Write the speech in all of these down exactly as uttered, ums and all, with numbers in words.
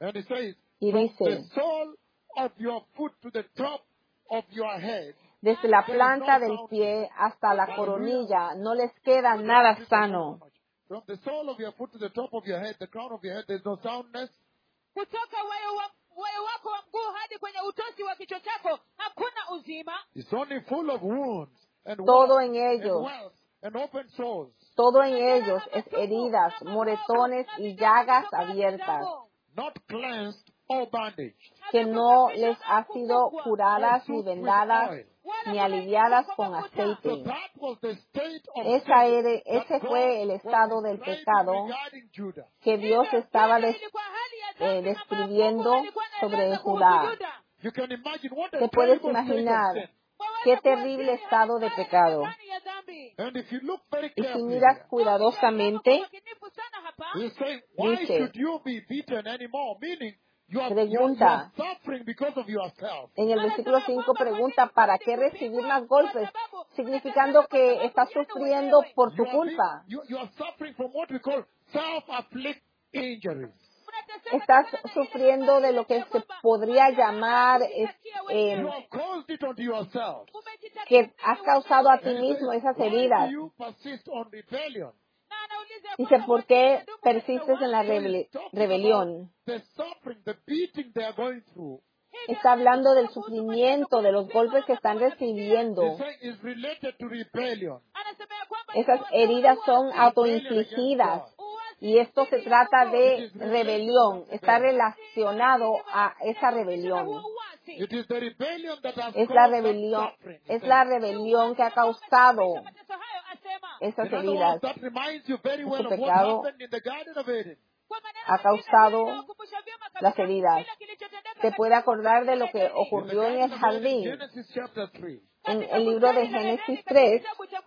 And it says, Y from the dice, sole of your foot to the top of your head, desde la planta del pie hasta la coronilla no les queda nada sano. from the sole of your foot to the top of your head, the crown of your head, there's no soundness. kutoka wayo wa- wayo wako wa mguu hadi kwenye utosi wa kichwa chako hakuna uzima. It's only full of wounds and Todo warts en and ellos, welts and open sores. todo en ellos es heridas, moretones y llagas abiertas, Not cleansed or bandaged. que no les ha sido curadas ni vendadas ni aliviadas con So aceite. that was the state of Esa sin era- that ese God fue el was estado del describing pecado regarding Judah. que Dios estaba des- eh, describiendo sobre Judá. You can imagine what a ¿Te puedes terrible state of imaginar sin. qué terrible estado de pecado? And if you look very Y si carefully miras here, cuidadosamente, he's saying, why dice, should you be beaten anymore? Meaning, you are, you, are, you pregunta, are suffering because of yourself. en el versículo cinco pregunta, ¿para qué recibir más golpes? Significando que estás sufriendo por You tu are, being, culpa. you, you are suffering from what we call self-afflict injuries. Estás sufriendo de lo que se podría llamar es, eh, You have caused it onto yourself. que has causado a ti And he mismo says, esas why heridas. do you persist on rebellion? Dice, ¿por qué persistes en la So he's rebel- talking rebelión? about the suffering, the beating they are going through. Está hablando del sufrimiento, de los golpes que están recibiendo. He's saying it's related to rebellion. Esas heridas son autoinfligidas. Y esto se trata de rebelión. Está relacionado a esa rebelión. It is the rebellion that has Es la caused that rebelión, suffering. es la rebelión que ha causado esas In other heridas. words, that reminds you very well Este of what pecado happened in the Garden of Eden. ha causado las heridas. Se puede acordar de lo que ocurrió en el jardín. Genesis chapter three, En el libro de Génesis tres,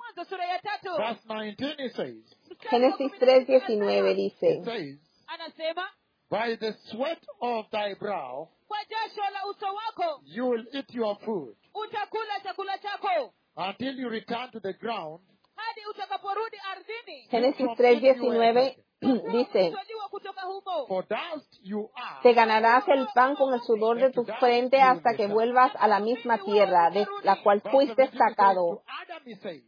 verse nineteen, it says, Génesis tres, diecinueve dice, it says, Anasema, by the sweat of thy brow kwa jasho la uso wako you will eat your food utakula chakula chako until you return to the ground. hadi utakaporudi ardhini. Génesis tres, diecinueve dice, Utaliwa kutoka humo. For dust you are, te ganarás el pan con el sudor de tu frente hasta que vuelvas a la misma tierra de la cual fuiste sacado. to Adam he says,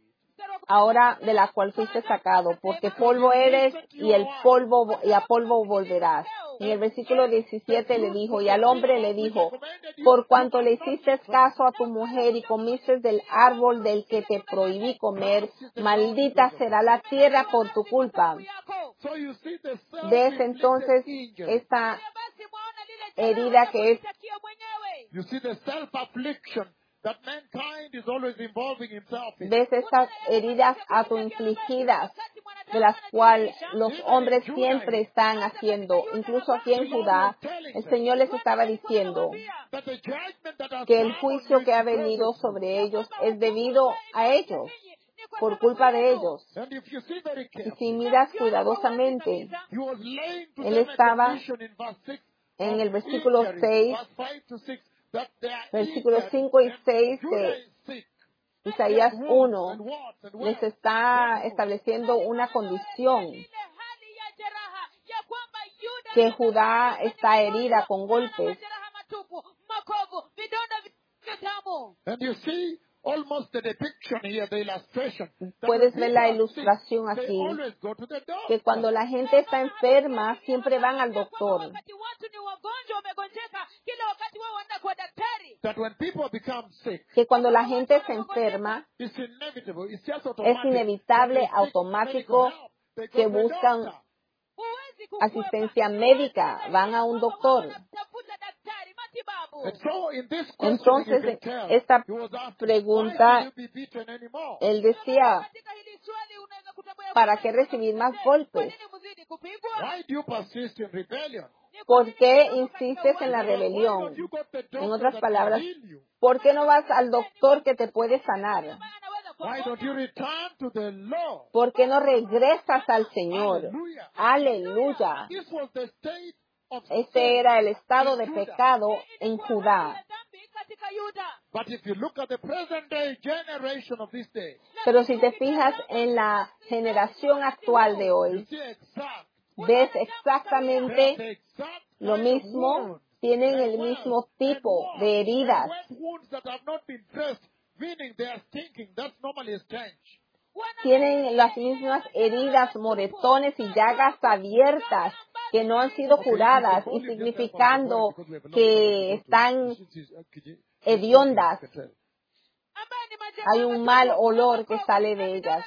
Ahora de la cual fuiste sacado, porque polvo eres y el polvo y a polvo volverás. En el versículo diecisiete le dijo, y al hombre le dijo, por cuanto le hiciste caso a tu mujer y comiste del árbol del que te prohibí comer, maldita será la tierra por tu culpa. so you see the Ves entonces self-inflicted injury. esta Basi mwaona lile herida que es, takia mwenyewe. You see the self-affliction that mankind is always involving himself in. ves estas heridas autoinfligidas de las cuales los hombres siempre están haciendo. Incluso aquí en Judá, el Señor les estaba diciendo That the judgment that has que el come on juicio you que ha is because venido of you. sobre ellos es debido a ellos, por culpa de ellos. And if you see very Y carefully, si miras cuidadosamente, he was laying to Él them a estaba condition in verse six en of el versículo injury, seis, verse five to six, that they are versículos injured, cinco y and seis Judah de is sick, Isaías and uno, wounds and warts and les welts. está estableciendo una condición, Ile hali ya jeraha ya kwamba Yuda que Judá está herida con golpes. majeraha matupu, makovu, vidonda vitamu. And you see almost the depiction here, the illustration. that Puedes when ver people la are sick, ilustración they aquí, always go to the doctor. que cuando la gente está enferma, siempre van al doctor. Wakati watu ni wagonjwa wamegonjeka, kila wakati wao wanaenda kwa daktari. That when people become sick, Que cuando la gente se enferma, it's inevitable, it's just es automatic. inevitable, When they seek automático, medical help, they go que to the buscan doctor. Huwezi kukwepa. asistencia médica, van a un doctor. Wanatafuta daktari, matibabu. And so in this question, Entonces, you can tell, esta he was asking, pregunta, why will you be beaten anymore? él decía, Katika hili swali unaweza kutambua ¿para qué recibir más kwa golpes? nini mzidi kupigwa? Why do you persist in rebellion? ¿Por qué insistes en la Why rebelión? don't you go to the En doctor otras that palabras, can heal you? ¿por qué no vas al doctor que te puede sanar? Anaweza Why don't you return to the Lord? ¿Por qué no regresas al Señor? Hallelujah. Aleluya. This was the state of Este sin. era el estado de pecado en Judá. dhambi katika Yuda. But if you look at the present day generation of this day, Pero si te fijas en la generación actual de you hoy, see exact, ves there's exactamente the exact Lo mismo, tienen el mismo tipo de heridas. Wounds that have not been dressed, meaning they are stinking. That's normally a stench. Tienen las mismas heridas, moretones y llagas abiertas que no han sido curadas y significando que están hediondas. Hay un mal olor que sale de ellas.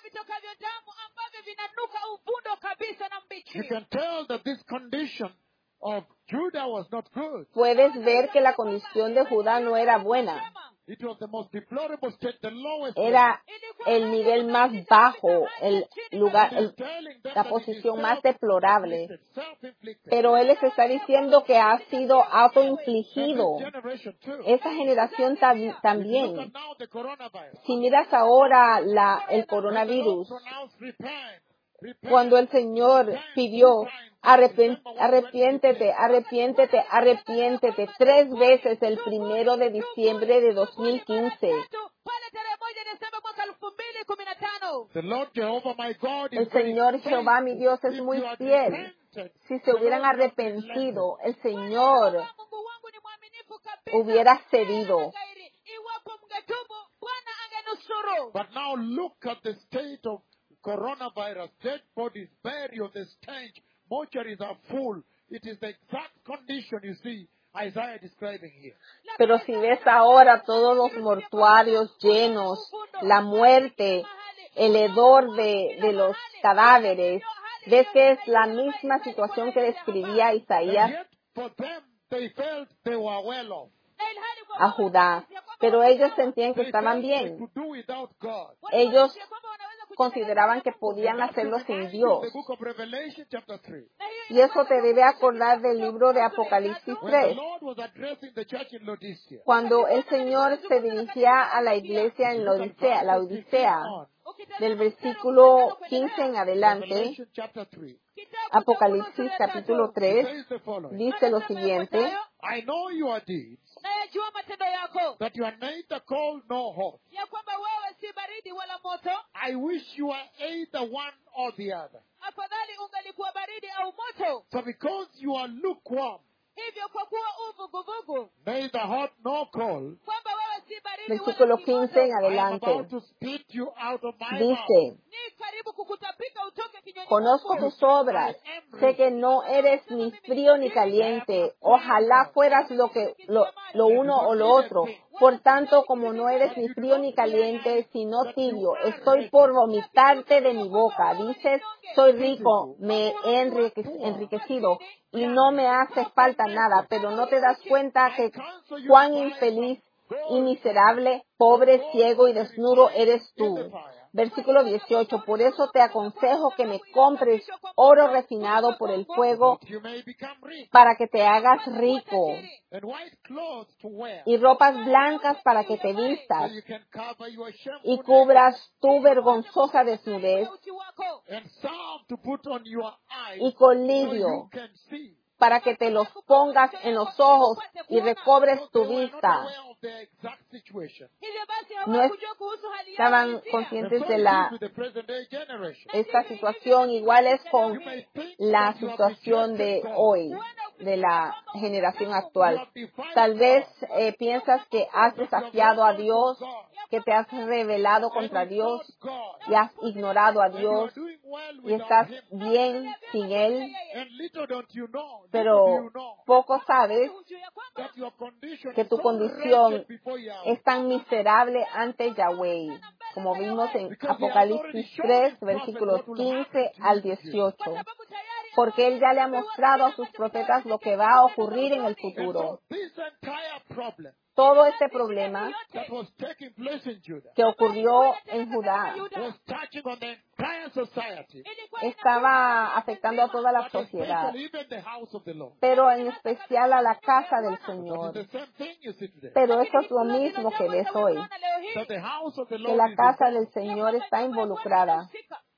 You can tell that this condition of Judah was not good. Puedes ver que la condición de Judá no era buena. It was the most deplorable state, the lowest. Era el nivel más bajo, el lugar, el- la posición más deplorable. Self-inflicted. Pero él les está diciendo que ha sido And autoinfligido. this generation too. Esa generación tam- Look at también. now the coronavirus. Si miras ahora la, el coronavirus, Pronounce repent. Repent. cuando el Señor pidió, "Arrepen- arrepiéntete, arrepiéntete, arrepiéntete", tres veces el primero de diciembre de dos mil quince. pale tarehe moja Desemba mwaka elfu mbili kumi na tano. The Lord Jehovah my God is El very Señor Jehová, mi Dios, es faithful. muy If you had fiel. repented, Si se hubieran arrepentido, el Señor Mungu wangu ni mwaminifu kabisa. hubiera cedido. Ghairi. Iwapo mngetubu, Bwana angenusuru. But now look at the state of coronavirus. Dead bodies, burial, the stench. Mortuaries are full. It is the exact condition you see Isaiah describing here. Pero si ves ahora todos los mortuarios llenos, la muerte, el hedor de, de los cadáveres, ves que es la misma situación que describía And Isaías yet, for them, they felt they were well off. Na ilhali kwa a Judá. Pero ellos sentían que They estaban felt they bien. could do without God. Ellos ya kwamba wanaweza kujitegemea consideraban que Mungu. podían That's hacerlo in sin the Dios. book of Revelation chapter three. Na hiyo Y eso te debe acordar del libro de Apocalipsis When the tres. Lord was addressing the church in Laodicea. Cuando el Señor se dirigía a la iglesia en la Odisea, la Odisea, del versículo quince en adelante, Revelation chapter three. Apocalipsis capítulo It tres, says the following. dice lo siguiente: I know your deeds, nayajua matendo yako, that you are neither cold nor hot. ya kwamba wewe si baridi wala moto. I wish you were either one or the other. Afadhali ungalikuwa baridi au moto. So because you are lukewarm, Hivyo kwa kuwa uvuguvugu, neither hot nor cold, kwamba wewe si baridi versículo wala si quince en moto, I am adelante, about to spit you out of my mouth. dice: ni karibu kukutapika utoke kinywani Conozco mwangu. tus obras, sé que no eres ni frío ni caliente. Ojalá fueras lo que lo, lo uno o lo otro. Por tanto, como no eres ni frío ni caliente, sino tibio, estoy por vomitarte de mi boca. Dices: soy rico, me he enrique- enriquecido y no me hace falta nada, pero no te das cuenta que cuán infeliz y miserable, pobre, ciego y desnudo eres tú. Versículo dieciocho, por eso te aconsejo que me compres oro refinado por el fuego You may become rich, para que te hagas rico and white clothes to wear, y ropas blancas para que te so vistas you can cover your y shameful cubras tu vergonzosa desnudez Uchi wako, and salve to put on your eyes, y so colirio you can see. para que te los pongas en los ojos y recobres So tu they were not vista. aware of their exact situation. hivyo basi No hawakujua kuhusu hali yao estaban halisia. And conscientes so de it is la with the present day generation. esta situación, igual es con You may think la that you have situación de rejected God. hoy, de la generación You actual. have defied Tal vez God. eh, piensas que has desafiado a Dios, que te has rebelado contra Dios God. y has ignorado a And you are Dios doing well y without estás Him. bien sin Él, And little don't you know, little do pero you know poco sabes Hujua ya kwamba that your condition que is tu so condición wretched before Yahweh. es tan miserable ante Yahweh, como vimos en Because He has already Apocalipsis shown tres, His prophet versículos what will quince happen to you al in the future. dieciocho. kwa sababu tayari Porque Él ya le ha mostrado a sus profetas lo que va a ocurrir en el And futuro. so this entire problem Todo este problema that was taking place in Judah que ocurrió en Judá was touching on the entire society, ilikuwa estaba afectando a toda la but sociedad, especially even the house of the Lord. pero en especial a la casa del But it's Señor. the same thing you see today. Pero eso es lo mismo que ves hoy, leo hii That the house of the que Lord la is casa involved del Señor está involucrada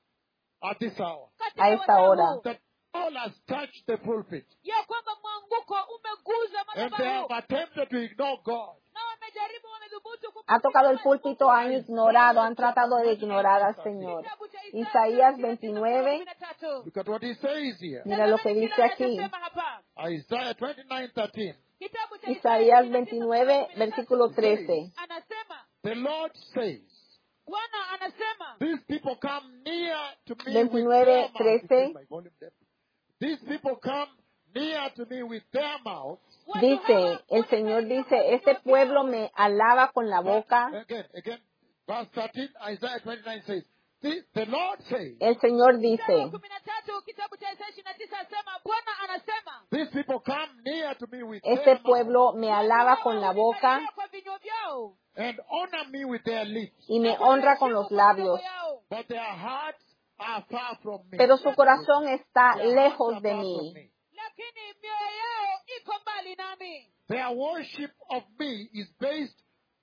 at this hour. a esta hora. That all has touched the pulpit. ya kwamba mwanguko umeguza And they have madhabahu attempted to ignore God. na wamejaribu wamedhubutu Ha tocado el púlpito, han ignorado, han tratado de ignorar al Señor. Isaías veintinueve, Look at what He says here. mira lo que dice aquí. Isaiah twenty-nine thirteen. Kitabu cha Isaías veintinueve, versículo trece. anasema, The Lord says, Bwana anasema, these people come near to me with veintinueve, their mouths. trece. My volume down. These people come near to me with their mouths. watu Dice, hawa el Señor dice, este pueblo me alaba con la boca. Again, again, verse thirteen, Isaiah twenty-nine says, the, the Lord says, El Señor Mstari wa dice, kumi na tatu kitabu cha Isaya ishirini na tisa asema, Bwana anasema, these people come near to me with este their mouths pueblo me alaba con la boca "Wanikaribia kwa vinywa vyao and honor me with their lips, y me honra con los labios, yao, but their hearts are far from me. pero su corazón está Their hearts lejos are de far from mí. me. lakini mioyo yao iko mbali nami." Their worship of me is based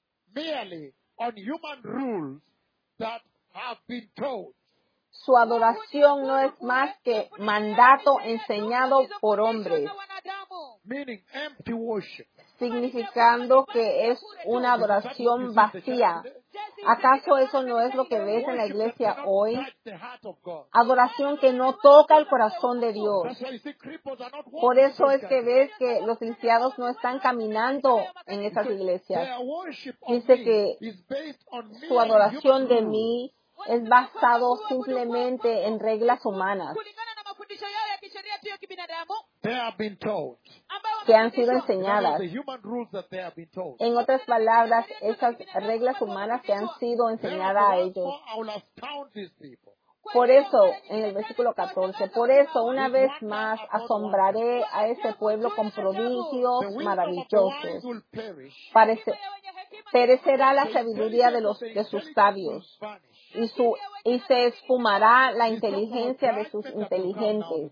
merely on human rules that have been taught. Su adoración no es más que mandato enseñado por hombres, Na wanadamu. Meaning empty worship. significando que es una adoración vacía. ¿Acaso eso no es lo que ves en la Worship that iglesia cannot hoy? touch the heart of God. Adoración que no toca el corazón de Dios. That's why you see cripples are not Por walking eso those es que guys. ves que los lisiados no están caminando en esas iglesias. Their worship of Dice me que is based on Su merely adoración human de rules. mí es basado simplemente en reglas humanas Kulingana na mafundisho yao ya kisheria pia kibinadamu They have been taught. ambao que han sido wamefundishwa. In other words, enseñadas. the human rules that they have been taught. En otras palabras, esas reglas humanas que han sido enseñadas a ellos. Therefore, I will astound these people. Por eso, en el versículo catorce, por eso una vez más asombraré a ese pueblo con prodigios The wisdom of the wise maravillosos. will perish. Parece- perecerá la sabiduría de, los, de sus sabios y, su, y se esfumará la inteligencia de sus inteligentes.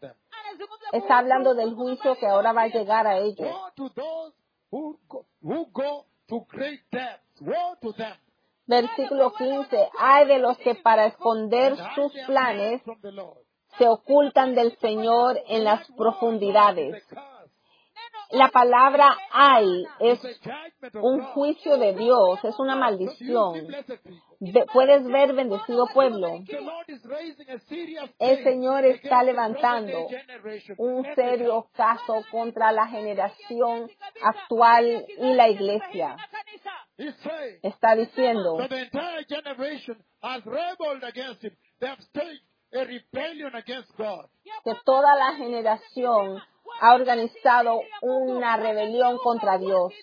Está hablando del juicio que ahora va a llegar a ellos. Woe to those who go, who go to great depths. Woe to them. Versículo quince, hay de los que para esconder And hide sus their planes plans from the Lord. se ocultan del Señor en las profundidades. It's a curse. La palabra hay es It's a judgment of un God. juicio de Dios, es una Look, you see, maldición. blessed people. Ve- puedes ver, bendecido pueblo, The Lord is raising a serious el case Señor está against the levantando present-day generation. un Every serio caso contra la generación actual y la iglesia. He's saying Está diciendo that the entire generation has rebelled against him. They have staged a rebellion against God. que toda la generación ha organizado una rebelión contra Dios.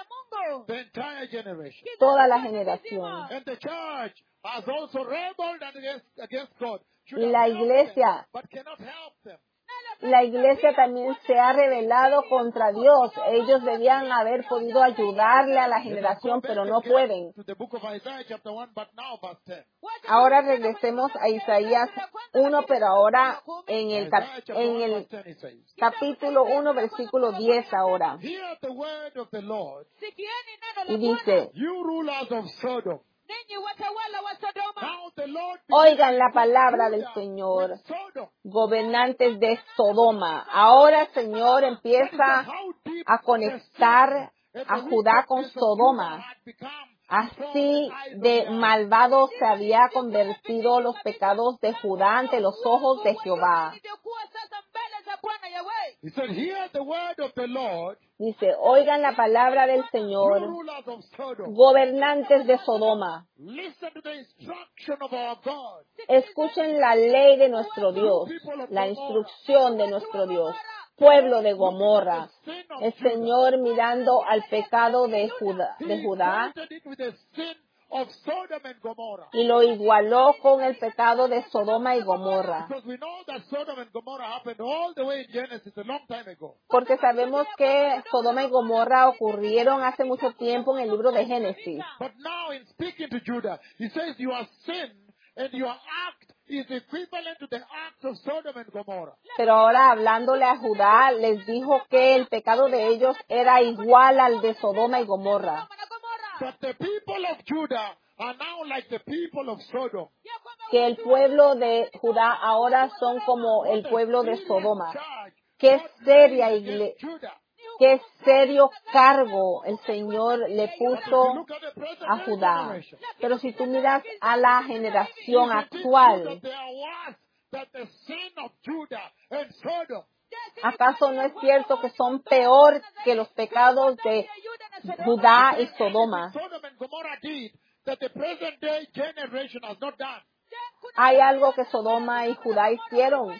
The entire generation. Toda la generación. And the church has also rebelled against, against God. Should Y have la helped iglesia, them, but cannot help them. la iglesia también se ha rebelado contra Dios. Ellos debían haber podido ayudarle a la generación, pero no pueden. To the book of Isaiah chapter one, but now verse ten. Ahora regresemos a Isaías uno, pero ahora en el, cap- Isaiah chapter en one, el verse ten it says, capítulo uno, versículo diez ahora. hear the word of the Lord, Sikieni neno Y la Bwana, dice, you rulers of Sodom. ninyi watawala wa Sodoma. Now the Lord oigan la palabra del Judah Señor, with Sodom. gobernantes de Sodoma. Ahora, Señor, empieza How deep a conectar the sin a and the Judá con wickedness of Sodoma. Judah had become Así before the eyes of de Yahweh. malvado se había convertido los pecados de Judá ante los ojos de Jehová. Ilivyokuwa sasa mbele za Bwana Yahweh. He said, hear the word of the Lord, Dice, oigan la palabra del you Señor, rulers of Sodom. gobernantes de Sodoma. Listen to the instruction of our God. Escuchen la ley de nuestro Dios, la instrucción de nuestro Dios. Pueblo de Gomorra, el Señor mirando al pecado de Judá, He de Judá equated it with the sin of Sodom and Gomorrah. y lo igualó con el pecado de Sodoma y Gomorra. Because we know that Sodom and Gomorrah happened all the way in Genesis a long time ago. Porque sabemos que Sodoma y Gomorra ocurrieron hace mucho tiempo en el libro de Génesis. But now in speaking to Judah, he says your sin and your act is equivalent to the act of Sodom and Gomorrah. Pero ahora hablándole a Judá, les dijo que el pecado de ellos era igual al de Sodoma y Gomorra. Na Gomora. But the people of Judah are now like the people of Sodom. Ya kwamba Que el pueblo de Judá ahora son como el pueblo de Sodoma. Qué seria iglesia. Judah. Qué serio cargo el Señor le puso Look at the present a day Judá. generation. Pero si tú miras a la generación Isn't it true actual, that they are worse than the sin of Judah and Sodom? je, ¿Acaso no es cierto que son peor que los pecados de Judá y Sodoma? Sodom and Gomorrah did that the present day generation has not done. Hay algo que Sodoma y Judá hicieron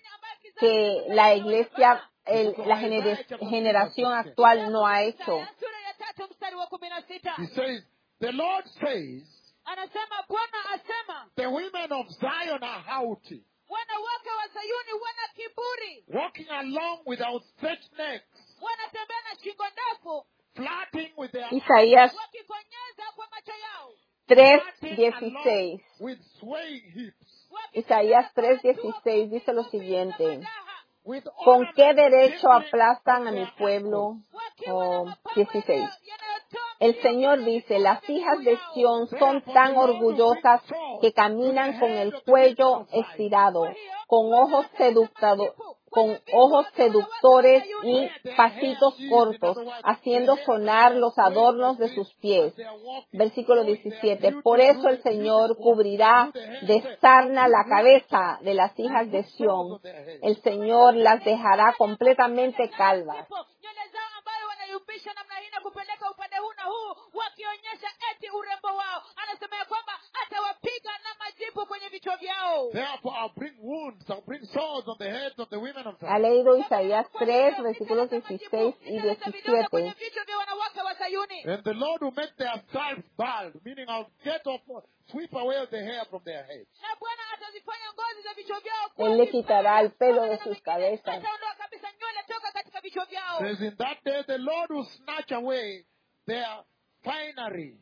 que la iglesia, el- la gener- generación actual no ha hecho. Sura ya tatu mstari wa kumi na sita. He says, the Lord says, Anasema Bwana asema the women of Zion are haughty, wanawake wa Sayuni wana kiburi, walking along with outstretched necks, wanatembea na shingo ndefu, flirting with their Isaías wakikonyeza kwa macho yao, tres flirting along dieciséis. with swaying hips, Isaías tres dieciséis dice lo siguiente. with ¿Con ornaments qué derecho dangling aplastan from a mi their pueblo? ankles. wakiwa na Oh, mapambo dieciséis. yanayo- yanayotoa El mlio Señor kwenye dice, las miguu hijas de yao. Sión son tan orgullosas que caminan con el cuello estirado, con ojos seductado- con ojos seductores y pasitos cortos, haciendo sonar los adornos de sus pies. Versículo diecisiete. Por eso el Señor cubrirá de sarna la cabeza de las hijas de Sión. El Señor las dejará completamente calvas. Ndipo nywele zao ambayo wanayumbisha namna hii na kupeleka upande huu na huu wakionyesha eti urembo wao. Anasema ya kwamba atawapiga na majipu kwenye vichwa vyao. Therefore, I'll bring wounds, I'll bring sores on the heads of the women of Ha Zion. leído Isaías tres, versículos dieciséis y Nitaleta vidonda kwenye diecisiete. vichwa vya wanawake wa Sayuni. And the Lord will make their scalps bald, meaning I'll get off, sweep away the hair from their heads. Na Bwana atazifanya ngozi za vichwa vyao Él le quitará el pelo de sus cabezas. ataondoa kabisa nywele toka katika vichwa vyao. Says in that day the Lord will snatch away their finery,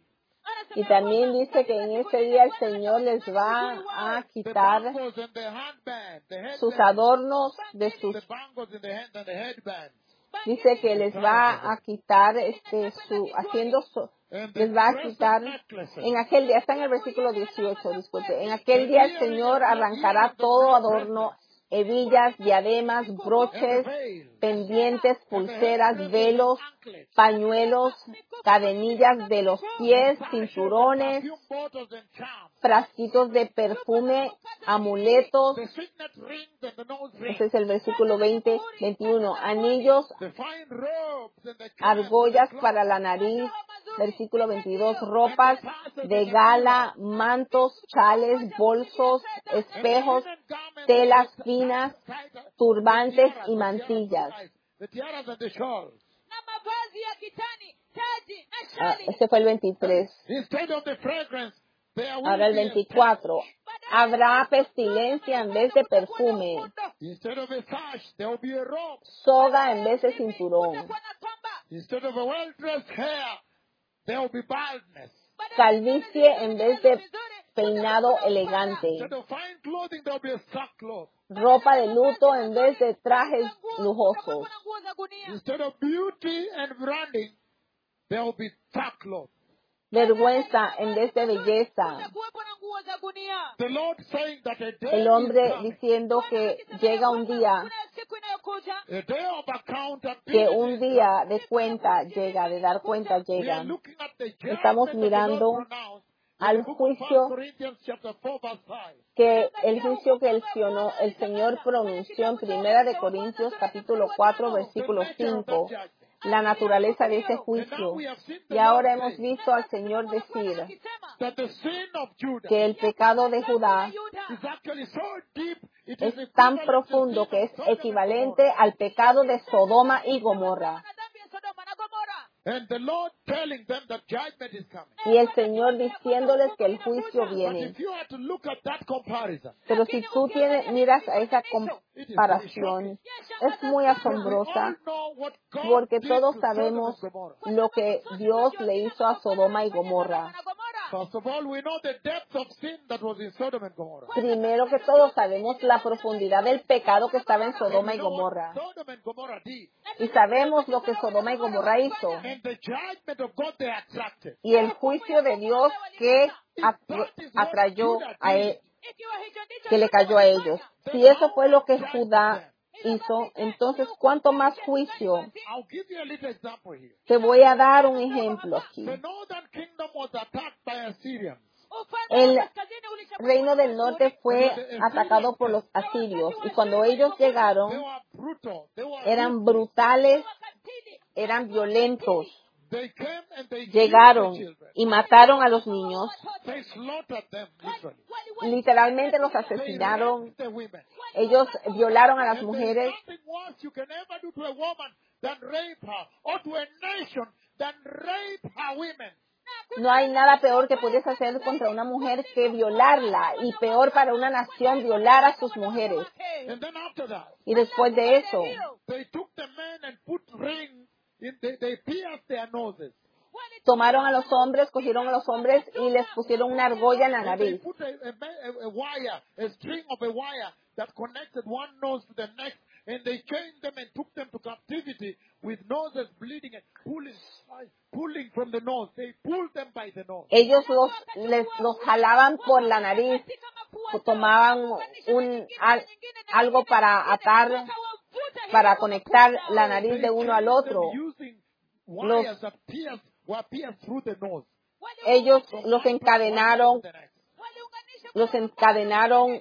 Y también dice que en ese día el Señor les va a the quitar bangles and the handband, the sus headbands, adornos de sus, the bangles in the hand and the headbands, dice que les va a quitar este su haciendo so- and les the va a crescent quitar necklaces. en aquel día, está en el versículo dieciocho, disculpe, en aquel día el Señor arrancará todo adorno, hebillas, diademas, broches, pendientes, pulseras, velos, pañuelos, cadenillas de los pies, cinturones, Perfume bottles and charms, frasquitos de perfume, amuletos. the signet rings and the nose rings, Ese es el versículo veinte, veintiuno. Anillos, the fine robes and the argollas para la nariz. Versículo veintidós. Ropas de gala, mantos, chales, bolsos, espejos, telas finas, turbantes y mantillas. the tiaras and the shawls. Na mavazi ya kitani, taji na Ah, shali. ese fue el veintitrés. Instead of the fragrance, there will Ahora el be a veinticuatro. Habrá pestilencia en vez de perfume, Instead of a sash, there will be a robe. soga en vez de cinturón, Kutakuwa na kamba. Instead of a well-dressed hair, there will be baldness. calvicie en vez de peinado elegante, Instead of fine clothing, there will be a sackcloth. ropa de luto en vez de trajes lujosos, Kutakuwa na nguo za gunia. Instead of beauty and branding, there will be sackcloth. vergüenza en vez de belleza. Kutakuwepo na nguo za gunia. The Lord saying that a day El is hombre coming, diciendo que llega un día, Kuna siku inayokuja. a day of accountability. que un día de cuenta llega, de dar cuenta We are llega. looking at the Estamos judgment of the mirando Lord pronounced in al the book of juicio First Corinthians chapter four, verse five. Que el juicio que el, sionó- el Señor pronunció en Primera de Corintios capítulo cuatro versículo cinco, la naturaleza de ese juicio. Y ahora hemos visto al Señor decir That the sin of Judah que el pecado de Judá is actually so deep, it es is tan equivalent to profundo sin que of es Sodom and equivalente Gomorrah. al pecado de Sodoma y Gomorra. Na dhambi ya Sodoma na Gomora. And the Lord telling them that judgment is coming. Y el Señor diciéndoles que el juicio But viene. if you are to look at that comparison, Pero si tú tienes, miras a esa comparación, es muy we asombrosa all know what God porque did todos to Sodom sabemos and Gomorrah. lo que Dios le hizo a Sodoma y Gomorra. Na Gomora. First of all, we know the depth of sin that was in Sodom and Gomorrah. Primero que todo sabemos la profundidad del pecado que estaba en Sodoma y And we know what Gomorra. Sodom and Gomorrah did. Y sabemos lo que Sodoma y Gomorra hizo. And the judgment of God they attracted. Y el juicio de Dios que atra- atrayó a él, Ikiwa hicho ndicho que le cayó a ellos. Si eso fue lo que Judá hizo, entonces ¿cuánto más juicio? I'll give you a little example here. Te voy a dar un ejemplo aquí. The northern kingdom was attacked by Assyrians. ufalme El wa kaskazini ulishambuliwa reino na del norte Ashuri. fue atacado por los asirios y cuando ellos They llegaron were brutal. They were eran ruthless. brutales, Wakatili. eran violentos. They came and they killed Llegaron the children. y mataron a los niños, They slaughtered them literally. literalmente los They asesinaron. raped the women. Ellos violaron a las And mujeres. there's nothing worse you can ever do to a woman than rape her, or to a nation than rape her women. No hay nada peor que puedes hacer contra una mujer que violarla, y peor para una nación violar a sus mujeres. And then after that, Y después de eso, they took the men and put rings in, they, they pierced their noses. tomaron a los hombres, cogieron a los hombres y les pusieron una argolla en la And they nariz. put a, a, a, a wire, a string of a wire that connected one nose to the next, and they chained them and took them to captivity with noses bleeding and pulling, pulling from the nose. They pulled them by the nose. Ellos los, les, los jalaban por la nariz, tomaban un, al- algo para atar, para conectar la nariz de uno al otro. Using wires that pierced, were pierced through the nose. Ellos los encadenaron, los encadenaron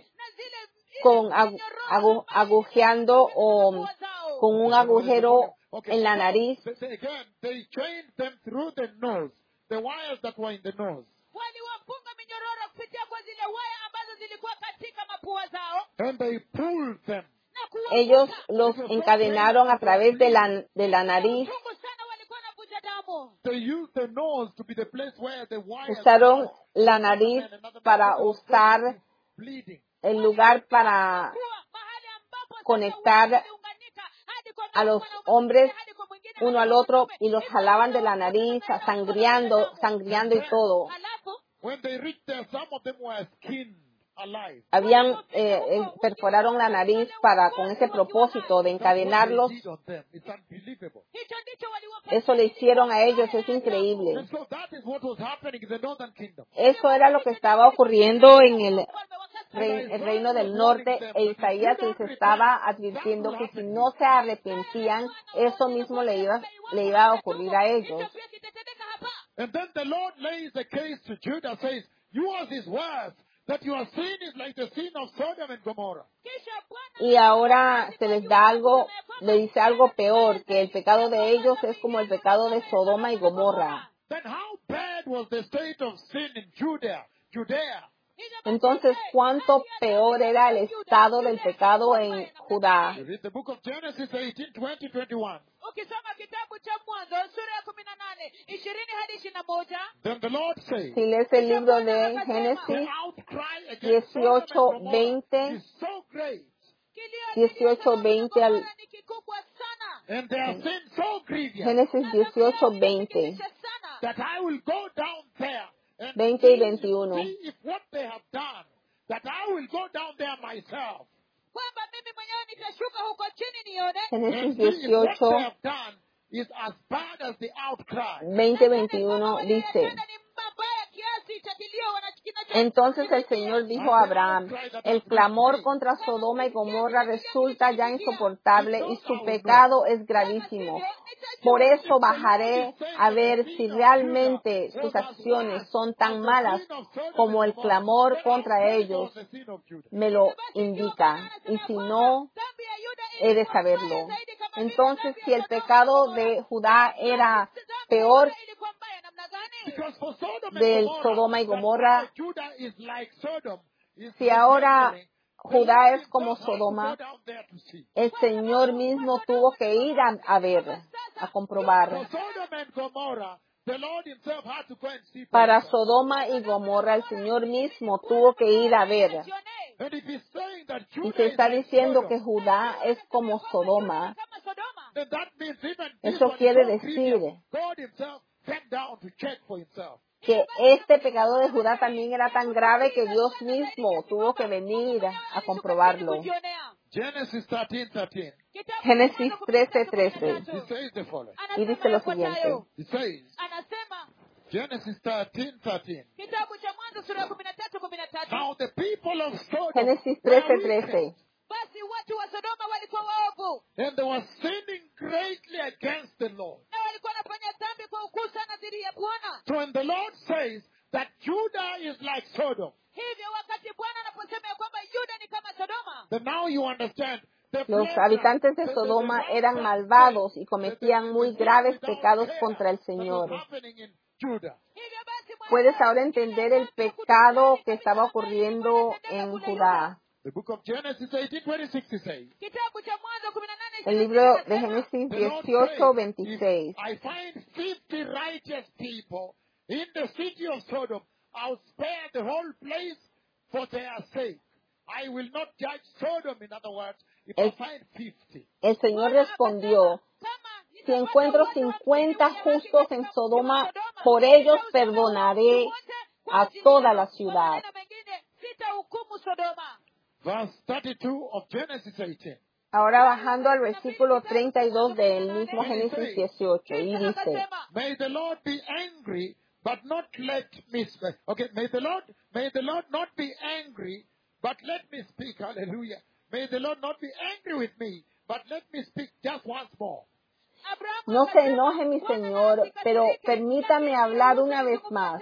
con agu- agu- agujeando o con un agujero en la nariz. They- they- Again, they chained them through the nose, the wires that were in the nose. Waliwafunga minyororo kupitia kwa zile waya ambazo zilikuwa katika mapua zao And they pulled them. na kuwavuta. Ellos los encadenaron a través de la, de la nariz. Chungu sana walikuwa wanavuja damu. They used the nose to be the place where the wires Usaron were. la nariz para usar Bleeding. el lugar para Kuwa mahali ambapo sasa conectar waliunganika hadi kwa a mmoja los mwanaume hombres hadi kwa mwingine uno hadi al kwa otro mwanaume. y los jalaban de la nariz, sangriando, sangriando y todo. Halafu When they reached there, some of them were skinned alive. Habían, eh, eh, perforaron la nariz para, con ese propósito de That's what they encadenarlos. did on them. It's unbelievable. hicho ndicho waliwapa. Eso le hicieron a ellos, es increíble. And so that is what was happening in the northern kingdom. Eso era lo que estaba ocurriendo en el, Ufalme wa kaskazini. rei- el reino del norte, e Isaías les estaba advirtiendo que si no se arrepentían, eso mismo le iba, le iba a ocurrir a ellos. Hicho pia kitatendeka hapa. And then the Lord lays the case to Judah, says, yours is worse, that your sin is like the sin of Sodom and Gomorrah. Kisha Bwana Y ahora se les da algo, le dice algo peor, que el pecado de ellos es como el pecado de Sodoma y Gomorra. Then how bad was the state of sin in Judea? Judea. Entonces, ¿cuánto peor era el estado del pecado en Judá? You read the book of Genesis eighteen, twenty, twenty-one. ukisoma kitabu cha Mwanzo sura ya kumi na nane ishirini hadi ishirini na moja Then the Lord says, Si lees el libro de the Génesis outcry against dieciocho, Sodom and Gomorrah veinte, is so great, kilio dieciocho, veinte al- ni kikubwa sana and their sin so grievous, Génesis dieciocho, veinte, Kisha sana that I will go down there and veinte y see, veintiuno. see if what they have done, that I will go down there myself kwamba mimi mwenyewe nitashuka huko chini nione Génesis and see if what dieciocho, they have done is as bad as the outcry. veinte, veintiuno dice, ni mabaya kiasi cha kilio wanachokinacho entonces el Señor dijo a Abraham, el clamor contra Sodoma y Gomorra resulta ya insoportable y su pecado es gravísimo. Por eso bajaré a ver si realmente sus acciones son tan malas como el clamor contra ellos The sin of Judah. me lo indica. Y si no, dhambi ya Yuda he de saberlo. Entonces, si el pecado de Judá era peor ilikuwa mbaya namna gani Because for Sodom and del Gomorrah, Sodoma y that Gomorra, now Judah is like Sodom, is si ahora remembering, Judá the es como Lord himself had to Sodoma, go down there to see. el Señor mismo tuvo que ir a, a ver, a For comprobar. Sodom and Gomorrah, the Lord himself had to go and see for Para himself. Sodoma y Gomorra, el Señor mismo tuvo que ir a ver. And if he's saying that Y Judah se is está like diciendo Sodom, que Judá es como Sodoma, kama Sodoma then that means even Eso this one is quiere so decir grievous, God himself came down to check for himself. que este pecado de Judá también era tan grave que Dios mismo tuvo que venir a comprobarlo. kujionea Genesis thirteen, thirteen. Kitabu Génesis cha trece, kumi na trece. tatu. He says the following. Y dice lo siguiente. He says, Anasema Genesis thirteen, thirteen. kitabu cha Mwanzo sura ya kumi na tatu kumi na tatu Now the people of Sodom Génesis were trece, wicked, trece. basi watu wa Sodoma walikuwa waovu and they were sinning greatly against the Lord. na walikuwa wanafanya dhambi kwa ukuu sana dhidi ya Bwana. So when the Lord says that Judah is like Sodom, hivyo wakati Bwana anaposema ya kwamba Yuda ni kama Sodoma, then now you understand. The Los pleasure, habitantes de the- the- Sodoma the eran rampant malvados y sin, cometían the- the- muy the sin graves without pecados care contra el that was Señor. happening in Judah. hivyo basi mwana Puedes wangu, ahora entender el pecado que estaba ocurriendo en Judá. The book of Genesis eighteen twenty-six says, kitabu cha Mwanzo kumi na nane El libro de Génesis the Lord dieciocho said, veintiséis. if I find fifty righteous people in the city of Sodom, I'll spare the whole place for their sake. I will not judge Sodom, in other words, if I El- find fifty. El Señor respondió, si encuentro cincuenta justos en Sodoma, por ellos perdonaré a toda la ciudad. Verse thirty-two of Genesis eighteen. Ahora bajando al versículo treinta y dos del mismo Génesis dieciocho, y dice, May the Lord be angry, but not let me speak. Okay, may the Lord, may the Lord not be angry, but let me speak. Hallelujah. May the Lord not be angry with me, but let me speak just once more. no se enoje mi Señor, pero permítame hablar una vez más.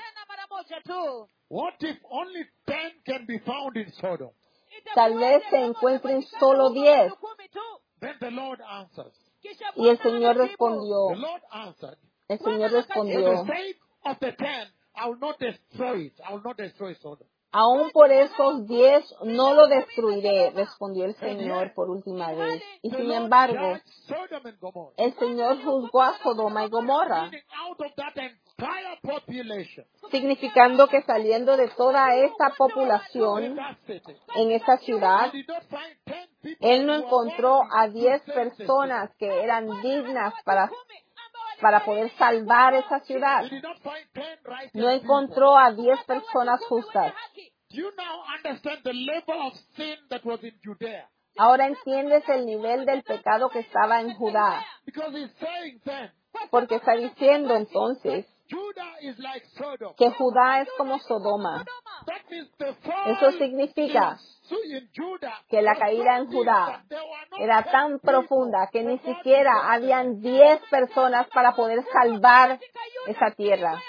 What if only ten can be found in Sodom? Tal vez se encuentren solo diez. Then the Lord answers. Y el Señor respondió, The Lord answered, el Señor for respondió, the sake of the ten, I will not destroy it. I will not destroy Sodom. aún por esos diez no lo destruiré, respondió el Señor por última vez. Y The sin Lord embargo, judged Sodom and Gomorrah. el Señor juzgó a Sodoma y Gomorra, Meaning out of that entire population significando que saliendo de toda esta in población that city, en esa ciudad, he did not find ten people Él no who were encontró worthy a to diez save the city. personas que eran dignas para, para poder salvar esa ciudad. He did not find ten righteous No people. encontró a diez personas justas. Do you now understand the level of sin that was in Judea? Ahora entiendes el nivel del pecado que estaba en Judá, Because he's saying then, porque está diciendo entonces Judah is like Sodom. que Judá es como Sodoma. That means the fall Eso significa in, in Judah que la was caída so en deep Judá that there were not era ten tan people profunda que ni for God to siquiera save them. habían diez personas para poder salvar esa tierra.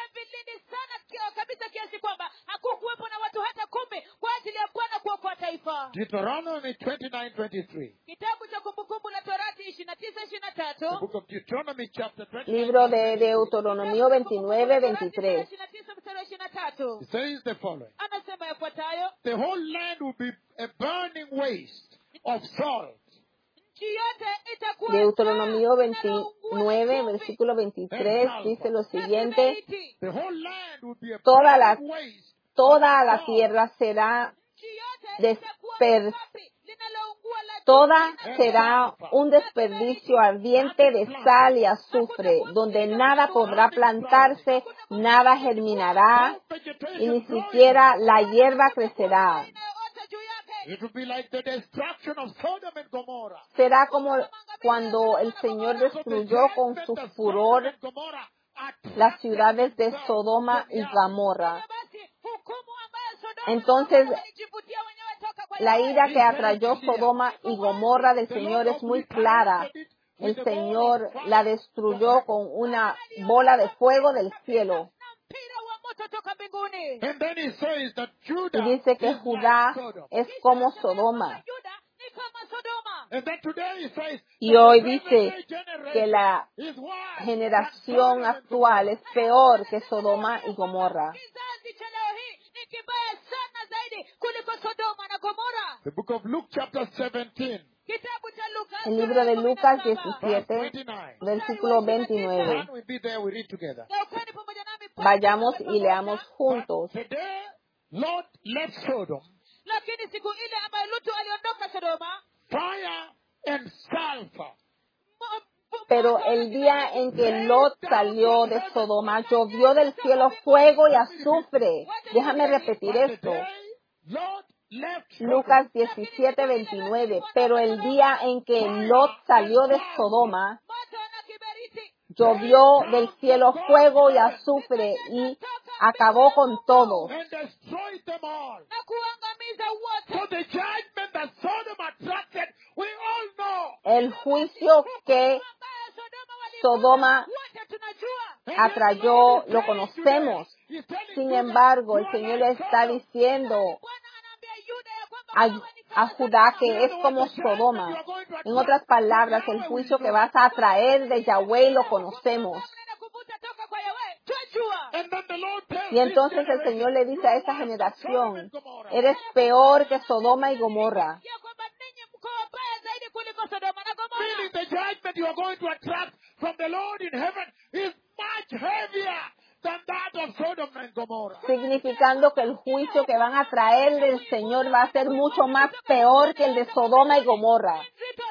kabisa kiasi kwamba hakukuwepo na watu hata kumi kwa ajili ya Bwana kuokoa taifa. Deuteronomy twenty-nine twenty-three. Kitabu cha Kumbukumbu la Torati ishirini na tisa ishirini na The tatu. book of Deuteronomy chapter twenty-nine. Libro de Deuteronomio veintinueve veintitrés. ishirini na tisa mstari wa ishirini na tatu. It says the following. Anasema yafuatayo: The whole land will be a burning waste of salt. nchi yote itakuwa Deuteronomio taa veintinueve, linaloungua versículo veintitrés, dice lo siguiente, The whole land will be a Toda la- burning waste. toda la tierra será nchi yote desper- itakuwa safi, linaloungua la Toda será un desperdicio ardiente de sal y azufre, donde nada podrá plantarse, nada germinará, No vegetation y ni growing. siquiera la hierba crecerá. inayoota juu yake. It will be like the destruction of Sodom and Gomorrah. Será como cuando el Señor destruyó con su furor las ciudades de Sodoma y Gomorra. Entonces, La ira que atrayó Sodoma y Gomorra del Señor es muy clara. El Señor la destruyó con una bola de fuego del cielo. And then he says that Y Judah dice que is Judá like Sodom. es como Sodoma. And then today he says Y that hoy the dice present day generation que la is worse generación than Sodom and actual Gomorrah. es peor que Sodoma y Gomorra. Kizazi cha leo hii ni kibaya sana zaidi kuliko Sodoma na Gomora. The book of Luke chapter seventeen, Kitabu cha Luka El libro de Lucas verse diecisiete, twenty-nine. versículo veintinueve. Can we be there? We read together. Geukeni pamoja nami pale Vayamos pamoja. y leamos juntos. But the day Lot left Sodom, Lakini siku ile ambayo Lutu aliondoka Sodoma, fire and sulfur mo- mo- Pero el día en que Lot salió de Sodoma, llovió del cielo fuego y azufre. Déjame repetir But the esto. day Lot left Sodom, Lucas diecisiete veintinueve. Pero el día en que Lot salió de Sodoma, moto na kiberiti llovió del cielo fuego y azufre y acabó con todos. and destroyed them all. na kuangamiza wote. So the judgment that Sodom attracted, we all know. El juicio que Ambayo Sodoma walikuwa, Sodoma wote tunajua. And atrayó, then lo the Lord is saying conocemos. today, he's telling Sin embargo, el Señor le está diciendo a, a Judá que es como Sodoma. En otras palabras, el juicio que vas a traer de Yahweh lo conocemos. Y entonces el Señor le dice a esa generación, eres peor que Sodoma y Gomorra. Meaning the judgment you are going to attract from the Lord in heaven is much heavier than that of Sodom and Gomorrah. Significando que el juicio que van a traer del Señor va a ser mucho más peor que el de Sodoma y Gomorra.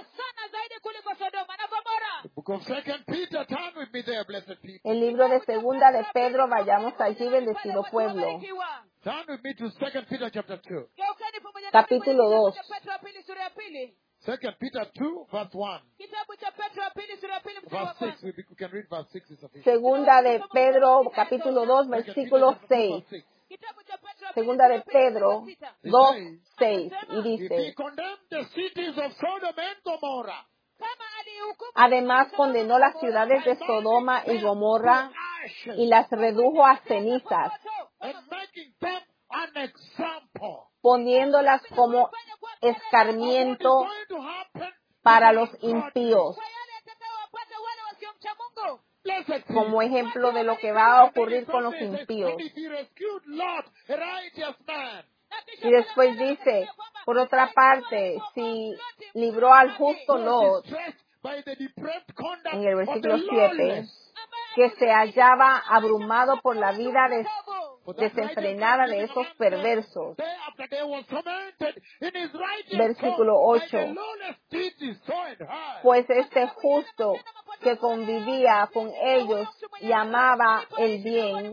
The book of Second Peter, turn with me there, blessed people. El libro de Segunda de Pedro, vayamos allí, bendecido pueblo. Turn with me to Second Peter chapter two. Capítulo dos. Second Peter two, verse one. Kitabu cha Petro wa pili sura ya pili mstari wa Verse six. kwanza. We, we can read verse six is sufficient. Segunda de Pedro, capítulo dos, Second Peter versículo chapter two, seis. verse six. Kitabu cha Petro wa pili Segunda sura de ya pili mstari Pedro wa sita. dos, seis. Y If he dice, condemned the cities of Sodom and Gomorrah, Kama alihukumu además Sodoma condenó na las Gomorra ciudades de by Sodoma burning y them Gomorra to ashes y las redujo a cenizas, and making them an example poniéndolas como of what is escarmiento going to happen para to los the ungodly. impíos, kwa yale yatakayowapata wale wasiomcha Mungu. Blessed como people. ejemplo de lo que va a ocurrir con los And impíos. if he rescued Lot, a righteous man, Na kisha Y después Bwana dice, akasema kwamba por otra parte, si libró al justo who was Lot, distressed by the depraved conduct en el of the versículo siete, lawless, que se hallaba abrumado por la vida des- for that desenfrenada righteous de man esos living perversos. day after day was tormented in his righteous Versículo thoughts by ocho. the lawless deeds he saw and heard. Pues este justo que convivía con ellos y amaba el bien,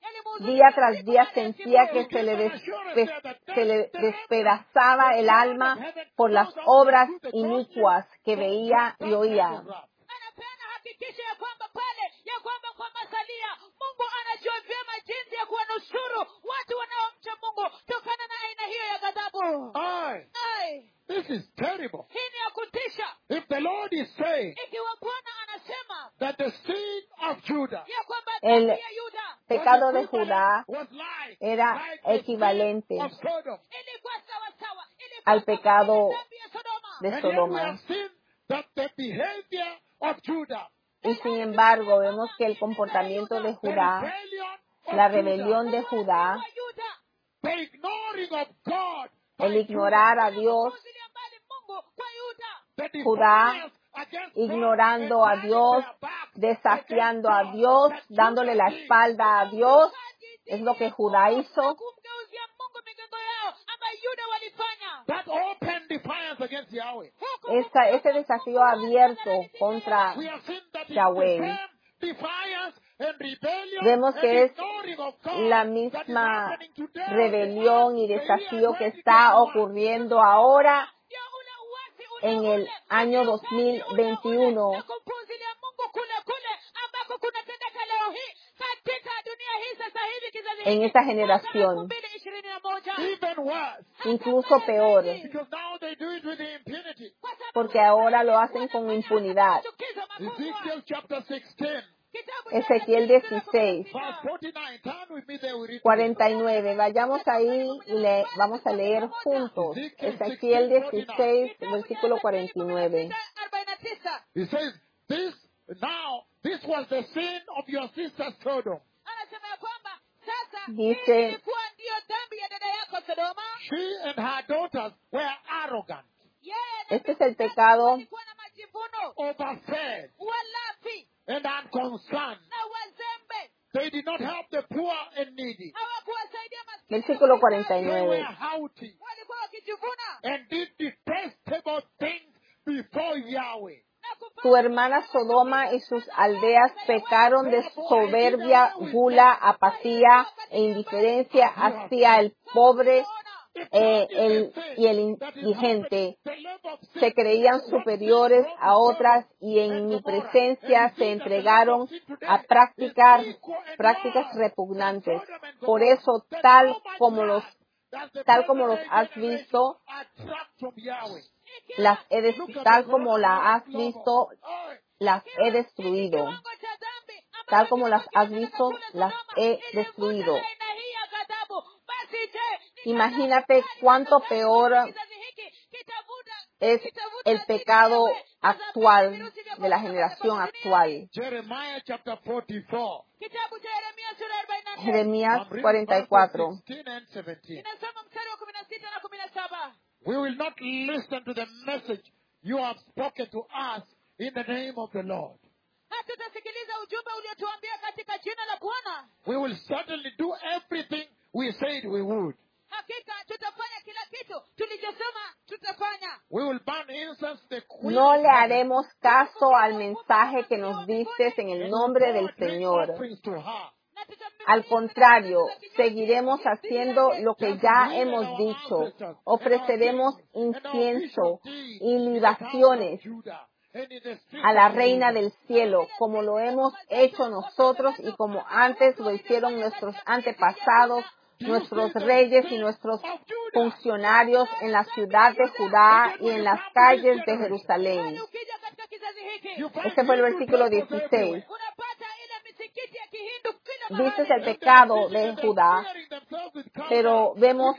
día tras día sentía que se le, despe- se le despedazaba el alma por las obras inicuas que veía y oía. anapeana hakikisho ya kwamba pale ya kwamba kwa masalia Mungu anajua vyema jinsi ya kuwanusuru watu wanaomcha Mungu tokana na aina hiyo ya ghadhabu. Aye, Ai, this is terrible. hii ni ya kutisha. If the Lord is saying Ikiwa Bwana anasema that the sin of Judah ya kwamba El dhambi ya Yuda pecado de was equivalent- Judá was like, era like the sin equivalente of Sodom. ilikuwa sawa sawa, ilikuwa al kama pecado ile dhambi ya Sodoma. de And yet we Sodoma. have seen that the behavior of Judah, Y sin embargo, vemos que el comportamiento de the Judá, rebellion of la Judah, rebelión de Judá, Kwa Yuda, the ignoring of God, by el ignorar a Dios, kupuuzilia mbali Mungu kwa Yuda. Judah, the Judá, defiance against ignorando God a and Dios, turning their back desafiando a against God, Dios, that dándole Judah la did. espalda a Dios, es lo que Judá Na hizo. kumgeuzia Mungu migongo yao ambayo Yuda walifanya. That open defiance against Yahweh. Esa, ese desafío abierto contra We have seen that in Yahweh. the same defiance and rebellion Vemos and que es ignoring of God la that is misma happening today. rebelión y The year desafío que twenty está twenty-one. ocurriendo ahora Ndio ule uasi ule en ule, el año ule dos mil ukaidi ule ule, veintiuno. na kumpuuzilia Mungu kule kule ambako kunatendeka leo hii katika dunia hii sasa hivi kizazi En hiki, esta mwaka generación. elfu mbili ishirini na moja. Even worse, Incluso peor, because now they do it with the impunity. Kwa sababu porque ahora lo hacen con impunidad. machukizo makubwa. Ezekiel chapter sixteen, Kitabu cha Ezequiel Ezekiel sura dieciséis, kumi na verse sita. forty-nine. Turn with me there, we read together. cuarenta y nueve. Vayamos ahí y le vamos a leer juntos. Ezequiel dieciséis, versículo cuarenta y nueve. arobaini na tisa. He says, this, now, this was the sin of your sister Sodom. Anasema ya kwamba sasa Dice- hii ilikuwa ndiyo dhambi ya dada yako Sodoma. She and her daughters were arrogant, Yeye na Este es el pecado walikuwa na majivuno, overfed, walafi and unconcerned. na wazembe. They did not help the poor and needy. Hawakuwasaidia maskini. versículo cuarenta y They were nueve. haughty Walikuwa wakijivuna and did detestable things before Yahweh. na kufanya Tu hermana Sodoma y sus aldeas pecaron de soberbia, gula, apatía e indiferencia hacia el pobre eh, el, y el indigente. Se creían superiores a otras y en mi presencia se entregaron a practicar prácticas repugnantes. Por eso, tal como los tal como los has visto, las he des- tal como la has visto, las he destruido. kiwango cha dhambi ambacho Tal como las has kinatokana na visto, kule las Sodoma, he ilikuwa destruido. aina Imagínate cuánto peor kizazi hiki kitavuta es kitavuta el sisi pecado wenyewe na actual zamani virusi vya de la korona generación sababu actual. Jeremiah chapter forty-four. kitabu cha Yeremia sura ya arobaini na nne Jeremías I'm reading cuarenta y verses cuatro. sixteen and seventeen. inasoma mstari wa kumi na sita na kumi na saba. We will not listen to the message you have spoken to us in the name of the Lord. Hatutasikiliza ujumbe uliotuambia katika jina la Bwana. We will certainly do everything we said we would. Hakika tutafanya kila kitu tulichosema tutafanya. We will burn incense the queen No of le heaven. haremos caso al mensaje que nos diste en el nombre del Señor. Offerings to her. Na tutamiminia Al contrario, sadaka za kinywaji. seguiremos haciendo lo que ya hemos dicho. Ofreceremos incienso y libaciones a la Reina del Cielo, como lo hemos hecho nosotros y como antes lo hicieron nuestros antepasados, nuestros reyes y nuestros funcionarios en la ciudad de Judá y en las calles de Jerusalén. Bali ukija katika kizazi hiki Este fue el versículo dieciséis. unapata ile misikiti ya Kihindu kila Viste mahali. el pecado de Judá, pero vemos,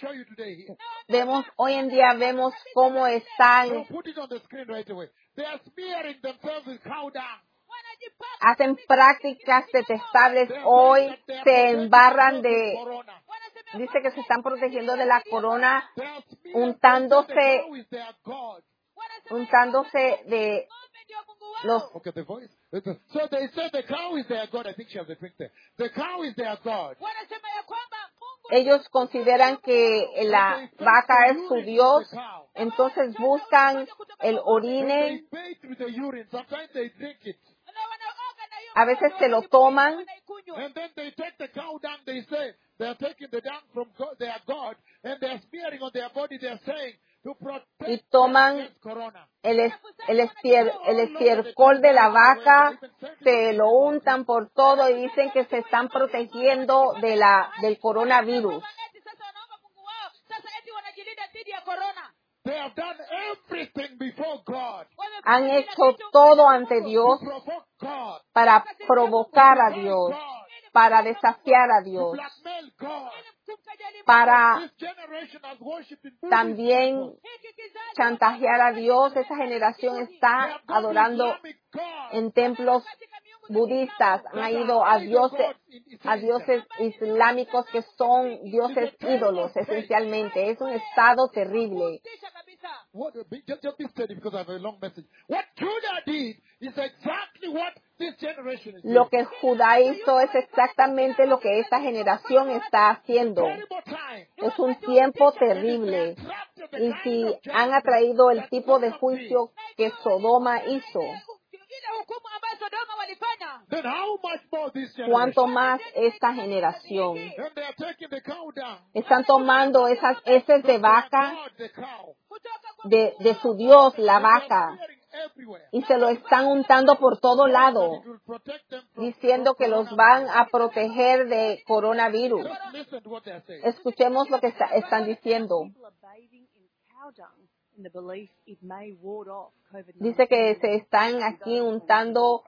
vemos, hoy en día vemos cómo están, Put it on the screen right away. They are smearing themselves with cow dung. Wanajipaka, hacen prácticas detestables hoy, se embarran de, Corona. wanasema dice que se están protegiendo de la corona, They are smearing untándose, themselves. The cow is their God. wanasema untándose de ng'ombe ndio Mungu wao. los, Okay, the voice. So they said the cow is their God. I think she has a drink there. The cow is their God. Wanasema ya kwamba Mungu ellos consideran que la vaca es su Dios, entonces buscan el They orine, bathe with the urine. Sometimes they drink it. na wanaoga na hiyo a veces se lo maji toman, wanaikunywa. And then they take the cow dung. They say they are taking the dung from God, their God, and they are smearing on their body. They are saying to protect y them toman against corona. el, es- el, estier- el estiércol de la vaca, se lo untan por todo y dicen que se están protegiendo de la, del coronavirus. Eti sasa wanaomba Mungu wao, sasa eti wanajilinda dhidi ya corona. They have done everything before God Wamefanya Han kila hecho kitu todo ante to Dios provoke God, para provocar a Dios, para desafiar a to Dios, blackmail God. kumkejeli para This generation has worshipped in Buddhist también temples. hiki kizazi. chantajear a Dios. Esa generación They está have gone to adorando Islamic God. en templos Katika miungu za budistas, Kiislamu. han ido a dioses, a dioses islámicos que son dioses ídolos esencialmente. Es un estado terrible. Tisha kabisa. What, just, just be steady because I have a long message. What Judah did is exactly what this generation is Lo doing. que Judá hizo es exactamente lo que esta generación está haciendo. Terrible time. Es un tiempo terrible. Attracted the Y kind si of han judgment atraído el that tipo de Sodom did, juicio que Sodoma hizo, Ile hukumu ambayo Sodoma walifanya. then how much more this cuanto generation? más esta generación. And they are taking the cow down. Están tomando esas heces de vaca God, the cow. Kutoka kwa de, de su Dios, la And they are vaca, smearing everywhere. y se lo están untando por todo lado, It will protect them from, diciendo que los van a proteger de coronavirus. Just listen to what they are saying. Escuchemos lo que está- están diciendo. People are bathing in cow dung in the belief it may ward off COVID nineteen. Dice que se están aquí untando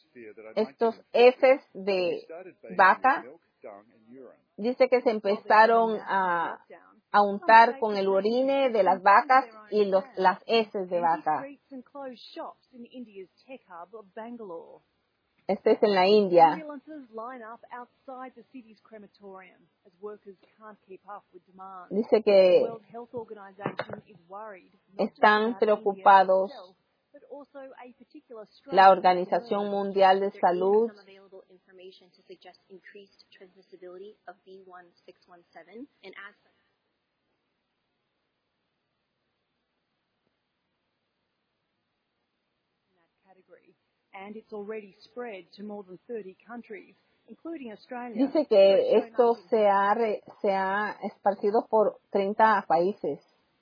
estos heces de vaca. Dice que se empezaron a, a untar con el orine de las vacas y los, las heces de vaca. Streets and closed shops in India's tech hub of Bangalore. Este es en la India. Ambulances line up outside the city's crematorium as workers can't keep up with demand. Dice The que World Health Organization is worried not just están about preocupados India itself, but also a particular strain la of Organización corona. Mundial de There Salud. is some available information to suggest increased transmissibility of B one six one seven, and as such, in that category, and it's already spread to more than thirty countries, including Australia. Dice que esto se ha, re- se ha esparcido por treinta países.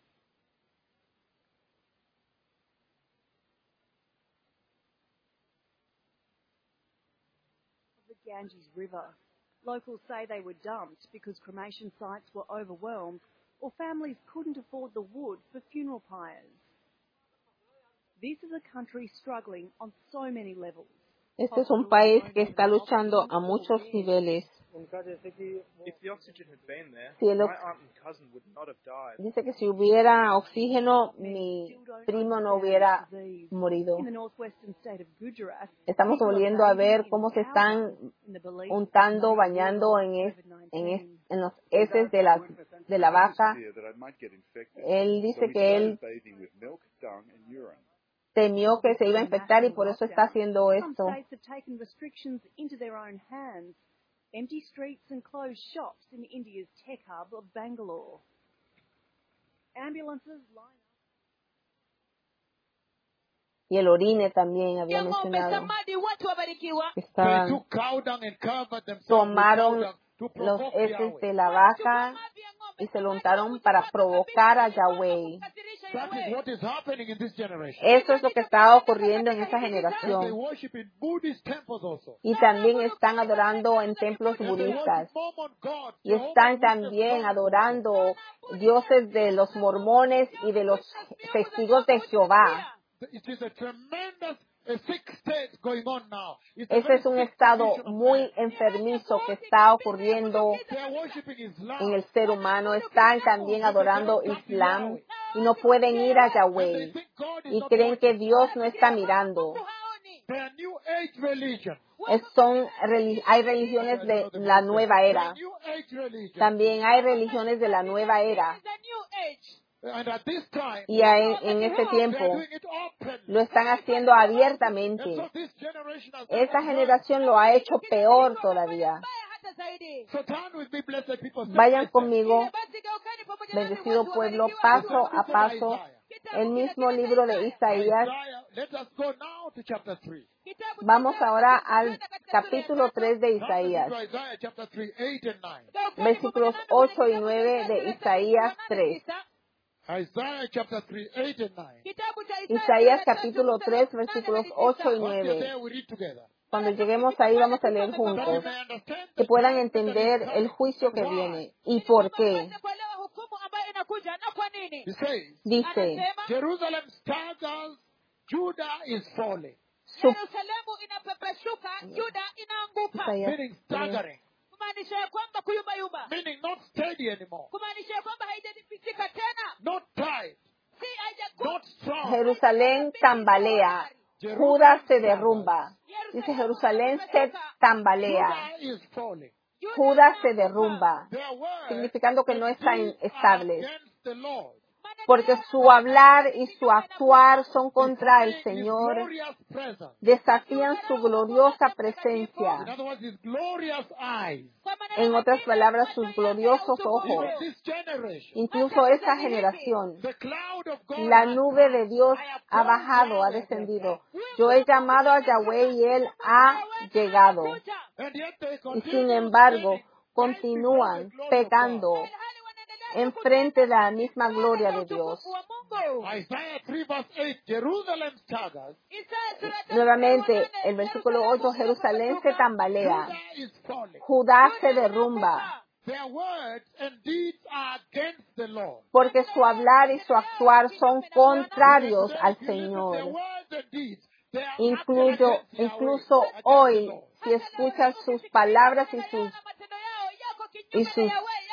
The Ganges River. Locals say they were dumped because cremation sites were overwhelmed or families couldn't afford the wood for funeral pyres. This is a country struggling on so many levels. Este es un país que está luchando a muchos niveles. If the oxygen had been there, Si el my ox- aunt and cousin would not have died. Dice que si hubiera oxígeno, mi primo no hubiera morido. In the northwestern state of Gujarat, Estamos people are volviendo a ver bathing cómo in se están our in the belief untando, that bañando en, es- COVID en, es- nineteen. en los heces de la, de la vaca. Él dice que él temió que se iba a infectar y por eso está haciendo Some esto. states have taken restrictions into their own hands. Empty streets and closed shops in India's tech hub of Bangalore. Ambulances line Y el orine también había Ya ng'ombe mencionado samadi, watu wabarikiwa. que They estaban, took cow dung and covered themselves with cow tomaron dung to los provoke heces Yahweh. de la vaca y se lo untaron para provocar a Yahweh. That is what is happening in this generation. Eso es lo que está ocurriendo en esa And they generación. worship in Buddhist temples also. Y también están adorando en templos And they budistas. worship Mormon gods. Y están también adorando dioses de los mormones y de los testigos de Jehová. It is a tremendous a sick state going on now. It's a Ese very es un sick estado condition of muy man. enfermizo que está ocurriendo They are worshiping Islam. en el ser humano. Están también adorando Islam y no pueden ir a And Yahweh. they think God is Y not creen que watching. Dios no está mirando. They are New Age religion. Es- son, reli- hay religiones de la nueva They era. are New Age religion. También hay religiones de la nueva era. The new age. And at this time, Y hay- en este they are tiempo doing it openly. lo están haciendo And abiertamente. so this generation has Esta done it. generación lo ha hecho peor todavía. Mbaya hata zaidi. So turn with me, blessed people. Step Vayan by step. conmigo, Basi geukani pamoja nami bendecido watu pueblo, wabarikiwa. paso a paso, el mismo libro de Isaías. Isaiah, let us go now to chapter three. Kitabu cha Vamos Isaya, ahora al tunaenda katika sura ya capítulo tatu. tres de Turn with me Isaías, to Isaiah chapter three, eight and nine. Geukani versículos pamoja nami ocho y kitabu cha nueve Isaya de sura ya tatu, Isaías mstari wa tres. tisa. Isaiah chapter three, eight and nine. Kitabu cha Isaya Isaías sura ya tatu, capítulo mstari wa tres, nane versículos hadi ocho y tisa. Once you're nueve. there, we read together. Cuando lleguemos ahí vamos a leer That you juntos, may understand que the puedan judgment that is entender el coming juicio and que why. viene y por qué. Mpate kuelewa hukumu ambayo inakuja na kwa nini. He says, Dice, Anasema Jerusalem staggers, Judah is falling. su, Yerusalemu inapepeshuka, Yuda inaanguka. Isaías Meaning tres, staggering. Kumaanisha ya kwamba kuyumbayumba. Meaning not steady anymore. Kumaanisha ya kwamba haijapitika tena. Not tight. Si haijakuwa. Not strong. Jerusalén tambalea, Judá se derrumba. Dice, Jerusalén se tambalea, Judah is falling. Judá se derrumba, Their words significando que no and está deeds are estable, against the Lord. porque su hablar y su actuar son contra el Defying his Señor, glorious presence. desafían su gloriosa In presencia, other words, his glorious eyes. en otras palabras, sus gloriosos ojos. Even this generation, Incluso esa generación, the cloud of God la has nube come. de Dios I have ha called bajado, ha Yahweh, descendido. Yo he llamado a Yahweh y Él ha llegado. and yet they Y continue sin embargo, sinning continúan pecando en frente de la misma gloria de Dios. Isaiah three verse eight, Jerusalem staggers, Nuevamente, el versículo ocho, Jerusalén se tambalea, Judah is falling. Judá se derrumba, Their words and deeds are against the Lord. porque su hablar y su actuar son contrarios al If you listen to their Señor. words and deeds, they are Incluyo, acting against Yahweh, incluso against the hoy, Lord. si escuchas sus palabras y sus y sus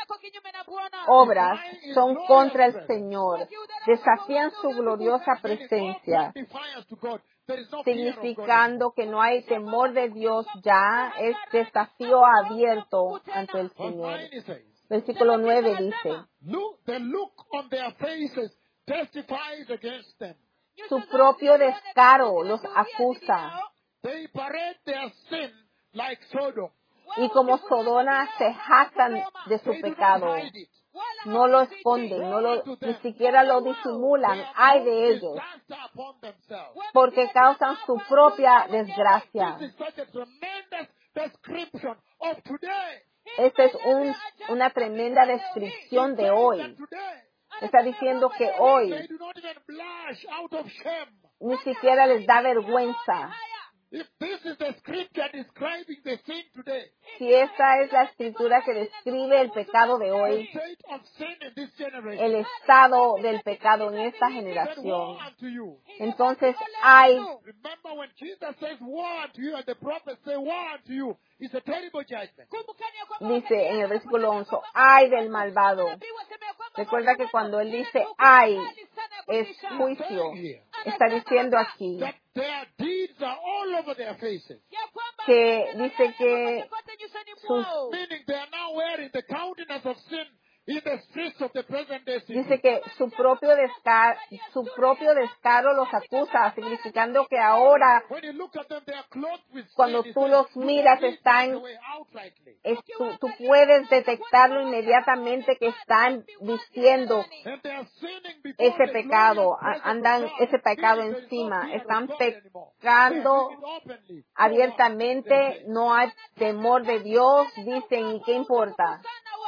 obras son contra el Señor, desafían su gloriosa presencia, Meaning open defiance to God. There is no fear of God. significando que no hay temor de Dios ya, es desafío abierto ante el Verse Señor. nine it says, Versículo nueve dice, look, the look on their faces testifies against them. su propio descaro los acusa, They parade their sin like Sodom. y como Sodoma se jactan de su They do not pecado. hide it. No lo esconden, no lo, ni siquiera lo disimulan. Ay de ellos, Disaster upon themselves. porque causan su propia desgracia. This is such a tremendous description of today. Esta es un, una tremenda descripción de hoy. That today, Está diciendo que hoy they do not even blush out of shame. ni siquiera les da vergüenza. If this is the scripture describing the sin today, si esta es la escritura que describe el pecado de the hoy, state of sin in this generation, el estado del pecado en esta he said, generación, woe unto you. entonces hay, Remember when Jesus says woe unto you and the prophets say woe unto you, it's a terrible judgment. dice en el versículo once, ay del malvado. Recuerda que cuando él dice ay, es juicio. Está diciendo aquí That their deeds are all over their faces. que dice que sus, Meaning they are now wearing the countenance of sin in the streets of the present day city. dice que su propio descaro, su propio descaro los acusa, significando que ahora When you look at them, they are clothed with cuando sin. He tú says, los "Do miras not leave están, the way outrightly." es, tú, tú puedes detectarlo inmediatamente que están vistiendo And they are sinning before ese the pecado, glorious a- presence of andan God. ese pecado Meaning there is no encima, fear of están God anymore. They are pecando doing it openly. abiertamente, no hay temor de Dios, dicen, ¿y qué importa?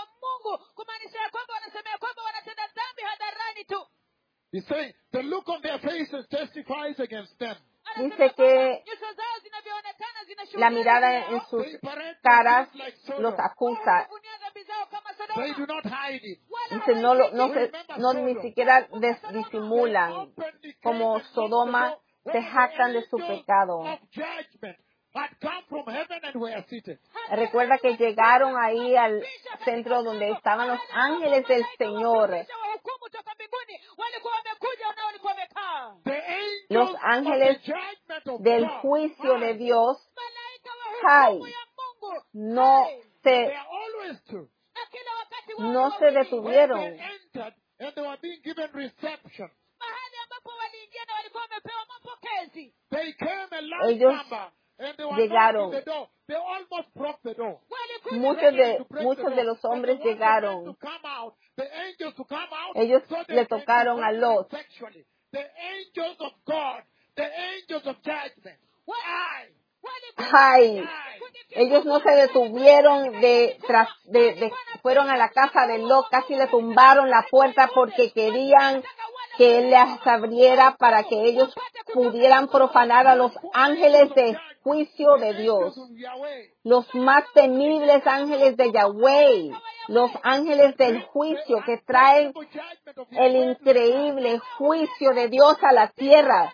He's saying the look on their faces testifies against them. Dice que la mirada en sus They parade their caras sins like Sodom. los acusa. They do not hide it. Dice, no, lo- no, se, no ni siquiera des- disimulan. Como Sodoma, se jactan de su pecado. Of judgment had come from heaven and were seated. Recuerda que llegaron ahí al centro donde estaban los ángeles del Señor. The angels Los ángeles of the judgment of del God, juicio de hi, Dios, ay, no they se, are always true. no se When detuvieron. they entered and they were being given reception, they came a large Ellos number and they were llegaron. knocking the door. They almost broke the door. Muchos de, To break muchos the de door. los And hombres they wanted men llegaron. to come out, the angels to come out, Ellos so they le can tocaron a defend Lot. them sexually. The angels of God, the angels of judgment. Ay, Ay, ay. ellos no se detuvieron de, tras, de, de, fueron a la casa de Lot, casi le tumbaron la puerta porque querían que él les abriera para que ellos pudieran profanar a los ángeles de juicio de Dios, los más temibles ángeles de Yahweh, los ángeles del juicio que traen el increíble juicio de Dios a la tierra.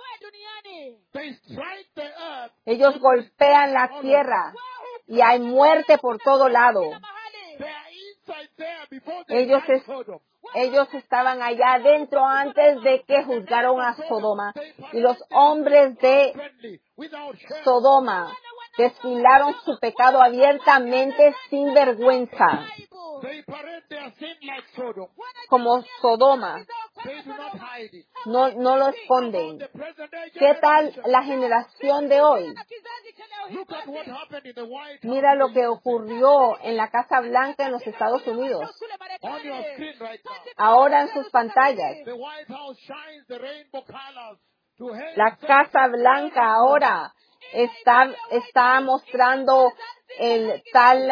They strike the earth. Ellos golpean la tierra y hay muerte por todo lado. They are inside there before they Ellos, judge es- Sodom. ellos estaban allá adentro antes de que juzgaron a Sodoma. Y los hombres de Friendly, without shame. Sodoma desfilaron su pecado abiertamente sin vergüenza, They parade their sin like Sodom. como Sodoma. They do not hide it. No, no lo esconden. The present day ¿Qué tal generation, la generación de hoy? look at what happened in the White House. Mira lo in que the U S A. ocurrió en la Casa Blanca en los Estados Unidos. On your screen right now. Ahora en sus pantallas. The White House shines the rainbow colors to help La Casa Blanca ahora está, está mostrando el tal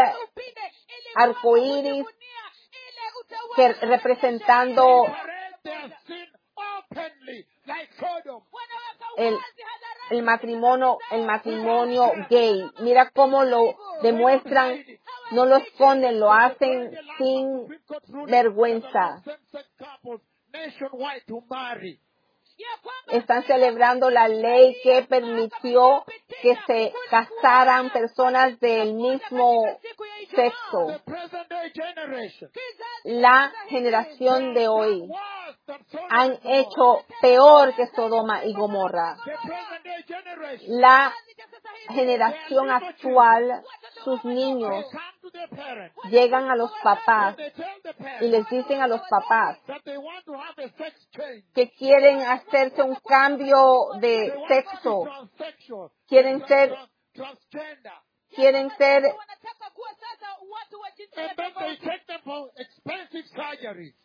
arcoíris que representando parade their sin openly like Sodom. el, el matrimonio, el matrimonio gay. Mira cómo lo demuestran, no lo esconden, lo hacen sin vergüenza. Same-sex couples nationwide to marry. Están celebrando la ley que permitió que se casaran personas del mismo sexo. The present day generation La generación de hoy worse than Sodom han and Gomorrah. hecho peor que Sodoma y Gomorra. The present day generation La generación actual, sus niños come to their parents llegan a los papás and they tell the y parents les dicen a los papás that they want to have a sex change. que quieren hacerse un cambio They de want to be sexo, transsexual, quieren ser, trans- transgender. quieren ser, And then they take them for expensive surgery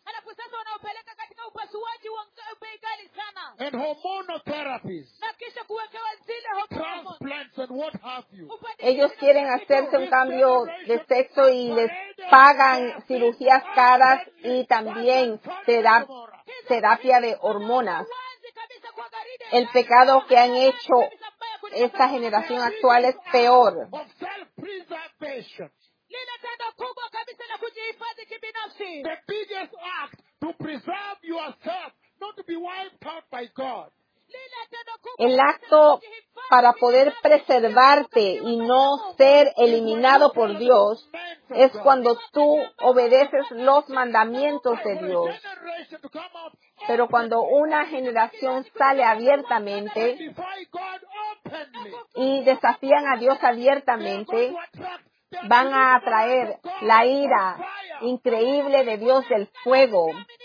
and hormonal therapies, transplants and what have you. ellos quieren hacerse un cambio de sexo y les pagan cirugías caras y también tera- terapia de hormonas. El pecado que han hecho esta generación actual es peor. of self-preservation. lile tendo kubwa kabisa la kujihifadhi kibinafsi, The biggest act to preserve yourself, not to be wiped out by God. lile tendo kubwa El kabisa la acto kujihifadhi para poder kibinafsi, preservarte y no ser eliminado por Dios es cuando tú obedeces los mandamientos de Dios. Generation to come out Pero cuando una generación sale abiertamente defy God openly. y desafían a Dios abiertamente, To attract the van a atraer la ira increíble de Dios del fuego.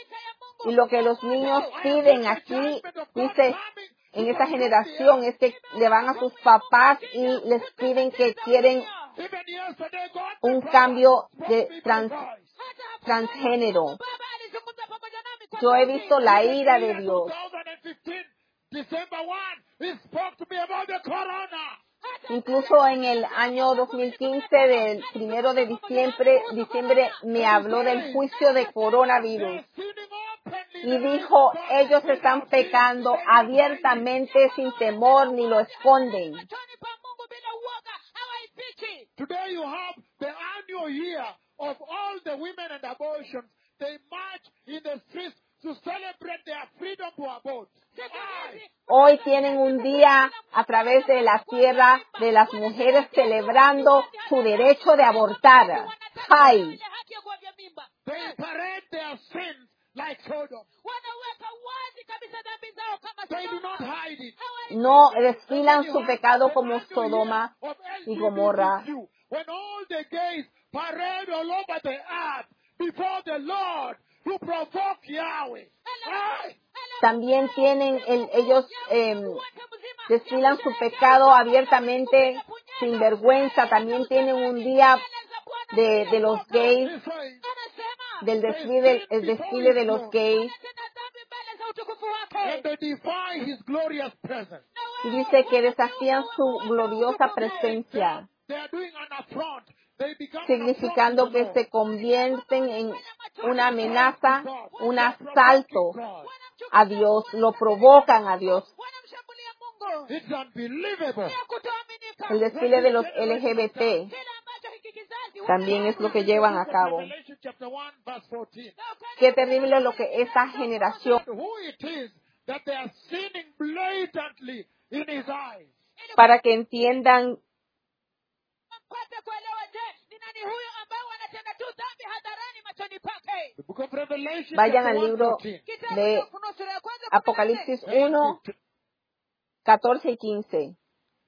Y lo que los niños piden aquí, dice, en esta generación es que le van a sus papás y les piden que quieren even yesterday, God un the cambio Father de spoke to me trans- by voice. transgénero. Baba alizungumza pamoja nami kwa Yo he sauti. visto la Even ira the de year Dios. twenty fifteen, December first, He spoke to me about the corona. Incluso en el año dos mil quince, del primero de diciembre, diciembre me habló del juicio de coronavirus. They're sinning openly. Y dijo, ellos están pecando abiertamente sin temor ni lo esconden. Machoni pa Mungu bila uoga hawaifichi. Today you have the annual year of all the women and abortions. They march in the streets to celebrate their freedom to abort. Why? Hoy tienen un día a través de la tierra de las mujeres celebrando su derecho de abortar. ¡Ay! Ile haki ya kuavya mimba. They parade their sins like Sodom. Wanaweka wazi kabisa dhambi zao kama They do Sodoma. not hide it. No desfilan You su have pecado the como annual Sodoma year of y L G B T Q, Gomorra. when all the gays parade all over the earth before the Lord to provoke Yahweh. Why? También tienen, el- ellos em, desfilan su pecado abiertamente, sin vergüenza. También tienen un día de, de los gays, He says, del desfile, el desfile de los gays. Tena dhambi mbele za utukufu wake. and they defy His glorious presence. Y dice que desafían su gloriosa presencia, They are doing an affront. They become an significando affront to the que se convierten en una amenaza, Lord. un They are asalto provoking God. a Dios, lo provocan a Dios. Wanamshambulia Mungu. It's unbelievable. Sio kutoaminika. El desfile de los L G B T Kile ambacho hiki kizazi también es lo que llevan a cabo. Revelation chapter one, verse fourteen. Qué terrible lo que esa generación, Who it is that they are sinning blatantly in His eyes. para que entiendan mpate kuelewa, je, ni nani huyo ambao wanatenda tu dhambi hadharani machoni pake? The book of Revelation vayan chapter al one, libro fourteen. Kitabu de cha Ufunuo sura ya kwanza kumi na nne. Apocalipsis uno, catorce y quince.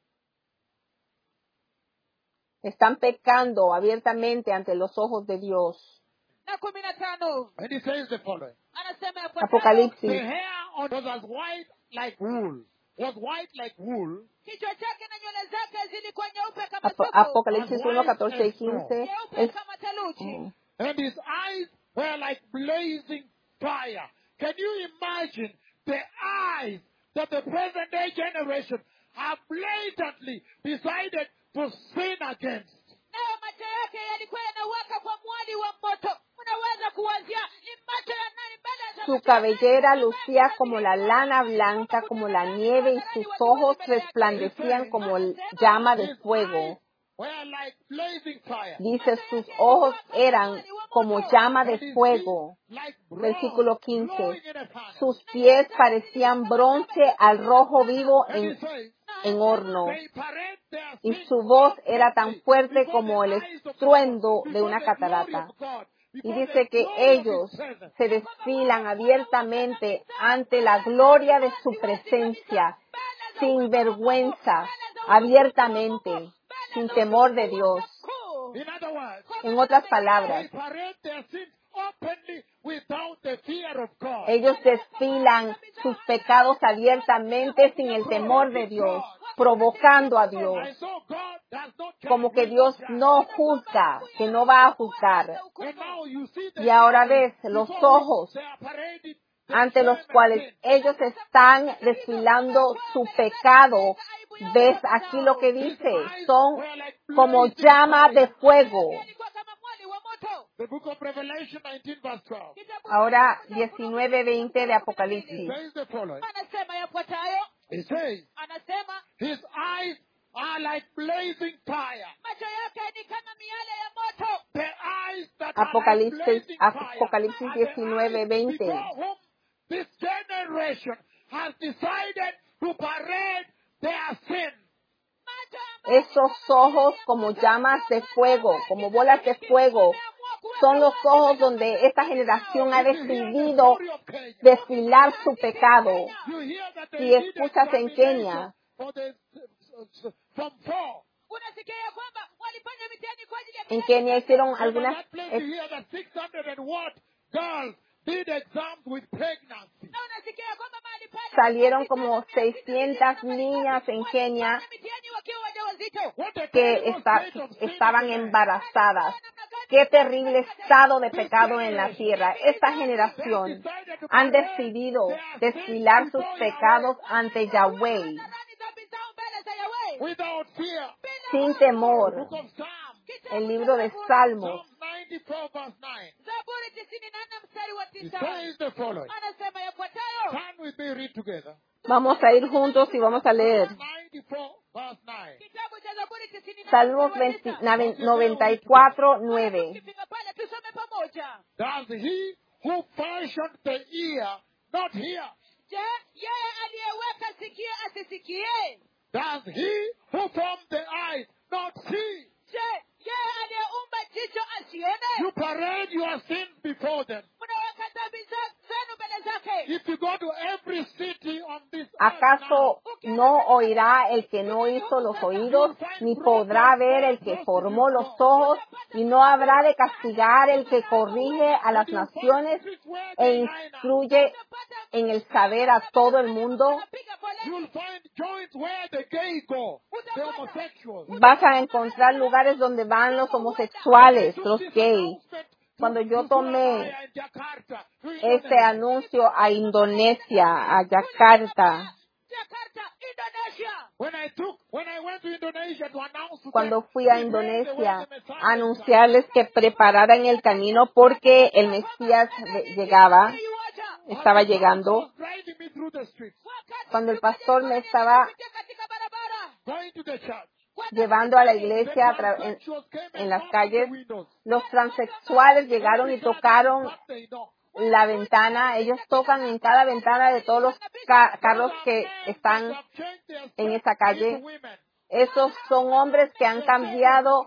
Están pecando abiertamente ante los ojos de Dios. na kumi na tano. And He says the following. Anasema ya The Apocalipsis hair on was as white like wool. Was white like wool. kichwa chake na nywele zake zilikuwa nyeupe kama Ap- sufu, Apocalipsis uno, catorce y quince. nyeupe Es- kama theluji. mm. And His eyes were like blazing fire. Can you imagine the eyes that the present day generation have blatantly decided to sin against? Nayo macho yake yalikuwa yanawaka kwa mwali wa moto. Unaweza kuwazia ni macho ya nani mbele za Su macho ya cabellera nani? lucía como la lana blanca, como la nieve, y sus ojos resplandecían como el- llama de His fuego. eyes were like blazing fire. Dice, sus ojos eran como llama And de his fuego. feet like bronze Versículo glowing quince. in a furnace. Sus pies parecían bronce al rojo vivo And he en, says, en horno. they parade their Y sins su voz era tan openly fuerte before como the el eyes of estruendo God, de una before the glory catarata. of God, Y before dice the que glory of His ellos presence. se desfilan abiertamente ante la gloria de su presencia, sin vergüenza, abiertamente, sin temor de Dios. In other words, En otras they palabras, parade their sins openly without the fear of God. ellos desfilan sus pecados abiertamente sin el temor de Dios, provocando a Dios, And so God does not judge, como que will Dios not no judge. juzga, que no va a juzgar. And now you see the Y ahora eyes ves los before ojos they are paraded their ante los shame and cuales sin. ellos están desfilando su pecado. ¿Ves aquí lo que dice? Son como llama de fuego. Yalikuwa kama mwali wa moto. The book of Revelation nineteen verse twelve Kitabu Ahora diecinueve veinte de Apocalipsis. says the following. anasema yafuatayo. He says, anasema his eyes are like blazing fire. macho yake ni kama miale ya moto. The eyes that are like Apocalipsis, blazing fire Apocalipsis are the diecinueve, eyes veinte. before whom this generation has decided to parade their sin. Macho ambayo Esos ojos como llamas de fuego, como bolas de fuego, son los ojos donde esta generación ha decidido desfilar su pecado. You hear that they Si did escuchas en Kenia, examination for the, from four. unasikia ya kwamba walifanya mitihani kwa ajili ya en Kenia hicieron And in algunas, that place you hear that six hundred and what girls did exams with pregnancy. na unasikia ya kwamba mahali pale salieron como seiscientas niñas en Kenia walifanya mitihani wakiwa wajawazito. What a que terrible esta- state of sin estaban in the land. embarazadas. Qué terrible estado de pecado en la tierra. Esta generación han decidido desfilar sus pecados ante Yahweh Dhambi zao mbele za Yahweh. Without fear. sin The temor. book of Psalms. El libro de Salmos, Psalms ninety-four verse nine. Zaburi tisini na nne mstari wa It tisa. says the following. Anasema yafuatayo. Turn with me, read together. vamos a ir juntos y vamos a leer ninety-four verse nine. Kitabu cha Zaburi tisini na nne Salmos mstari wa tisa. veinte noventa y cuatro, nueve. Tukifika pale tusome pamoja. Does he who fashioned the ear not hear? Je, yeye aliyeweka sikio asisikie? Does he who formed the eyes not see? Je, yeye aliyeumba jicho asione? You parade your sins before them. Mnaweka dhambi za- zenu mbele zake. If you go to every city on this earth ¿Acaso now, no oirá el que no hizo los oídos, ni podrá ver el que formó los ojos, y no habrá de castigar el que corrige a las naciones e instruye en el saber a todo el mundo? Piga foleni. you'll find joints where the gay go, the homosexuals. Vas a encontrar lugares donde van los homosexuales, los gays. Cuando yo tomé este anuncio a Indonesia, a Yakarta, Jakarta, Indonesia. When I took, when I went to Indonesia to announce to cuando them, fui a prepare the way Indonesia the Messiah a anunciarles que prepararan el camino porque el Mesías de- llegaba, comes. estaba And the llegando. pastor was driving me through the streets, Cuando el pastor me estaba Katika barabara. going to the church. llevando a la The iglesia a tra- en, transsexuals came and en las knocked on the calles, windows. los transexuales llegaron y tocaron But they know. la ventana. Ellos tocan en cada ventana de todos los ca- carros que están en esa calle. Esos son hombres que han cambiado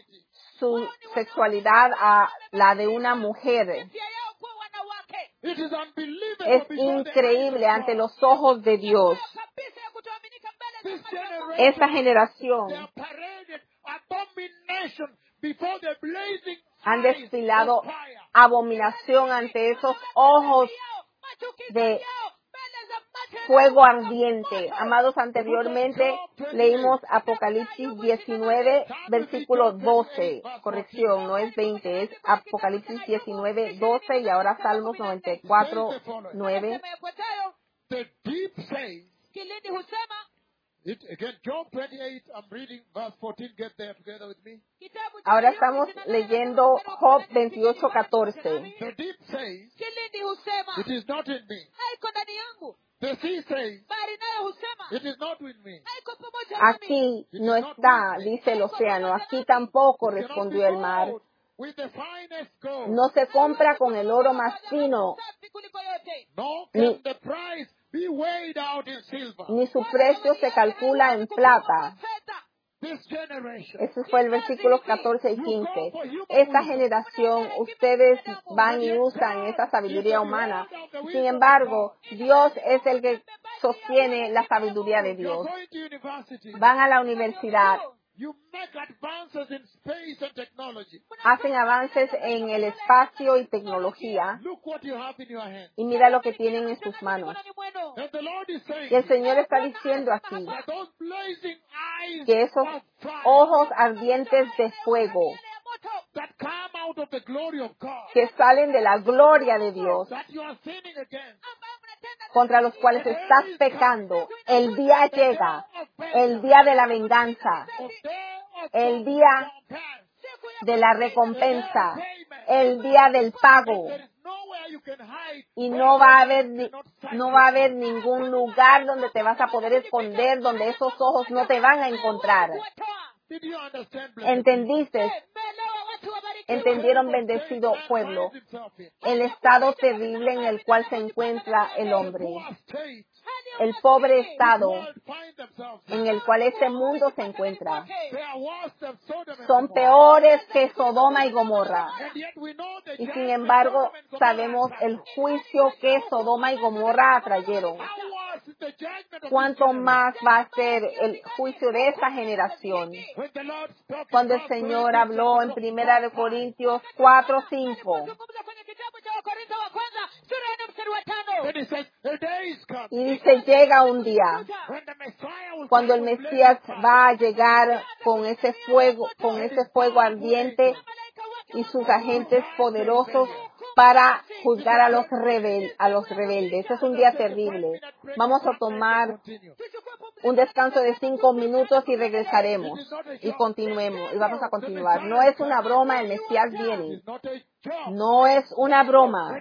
su sexualidad a la de una mujer. Pia yao kuwa wanawake. It is unbelievable Es before the eyes increíble of ante God. los ojos de Dios. Kabisa ya kutoaminika mbele This za macho ya Mungu. generation, Esta generación they are paraded abomination before the blazing han eyes desfilado of fire. abominación ante esos ojos Yao, machukizo de yao, mbele za macho ya fuego Mungu. ardiente. Amados, anteriormente leímos Apocalipsis diecinueve, versículo doce. Corrección, no es veinte, es Apocalipsis diecinueve, doce y ahora Salmos noventa y cuatro, nueve. Anasema yafuatayo. The deep says, Kilindi husema. it again, Job twenty-eight, I'm reading verse fourteen, get there together with me. Kitabu cha Ahora Ayubu estamos ishirini na nane, leyendo mstari wa Job kumi na nne. veintiocho, catorce. The deep says, Kilindi husema. it is not in me. Haiko ndani yangu. The sea says, Bahari nayo husema. it is not with me. Haiko pamoja nami. Aquí no está, dice el océano, aquí tampoco, It cannot respondió be el mar. bought with the finest gold. No se compra con el oro más fino, Safi kuliko yote. Nor Ni- can the price be weighed out in silver. ni su precio se calcula en plata. This generation, Ese fue el versículo catorce y quince. Esta generación, ustedes van y usan esa sabiduría humana. Sin embargo, Dios es el que sostiene la sabiduría de you're Dios. going to university, Van a la universidad, you make advances in space and technology. hacen avances en el espacio y tecnología, Look what you have in your hand. y mira lo que tienen en sus manos. And the Lord is saying Y el Señor está diciendo aquí that those blazing eyes que esos of fire ojos ardientes de fuego that come out of the glory of God, que salen de la gloria de Dios, that you are sinning against, contra los cuales estás pecando, el día llega, el día de la venganza, of day of el día recompense. de la recompensa, el día del pago. There is nowhere you can hide. y no va a haber ni- no va a haber ningún lugar donde te vas a poder esconder, donde esos ojos no te van a encontrar. Did you understand, blessed ¿Entendiste? Mmeelewa watu wabarikiwa. Entendieron, bendecido pueblo, el estado terrible en el cual se encuentra el hombre, el pobre estado en el cual este mundo se encuentra. Son peores que Sodoma y Gomorra. Y sin embargo, sabemos el juicio que Sodoma y Gomorra atrayeron. ¿Cuánto más va a ser el juicio de esa generación? Cuando el Señor habló en Primera de Corintios cuatro cinco, Zungumza kwenye kitabu cha Wakorintho wa kwanza sura ya nne mstari wa tano. y dice, llega un día cuando el Mesías va a llegar con ese fuego, con ese fuego ardiente y sus agentes poderosos para juzgar a los rebel, a los rebeldes. Es un día terrible. Vamos a tomar un descanso de cinco minutos y regresaremos y continuemos y vamos a continuar. No es una broma, el Mesías viene. No es una broma.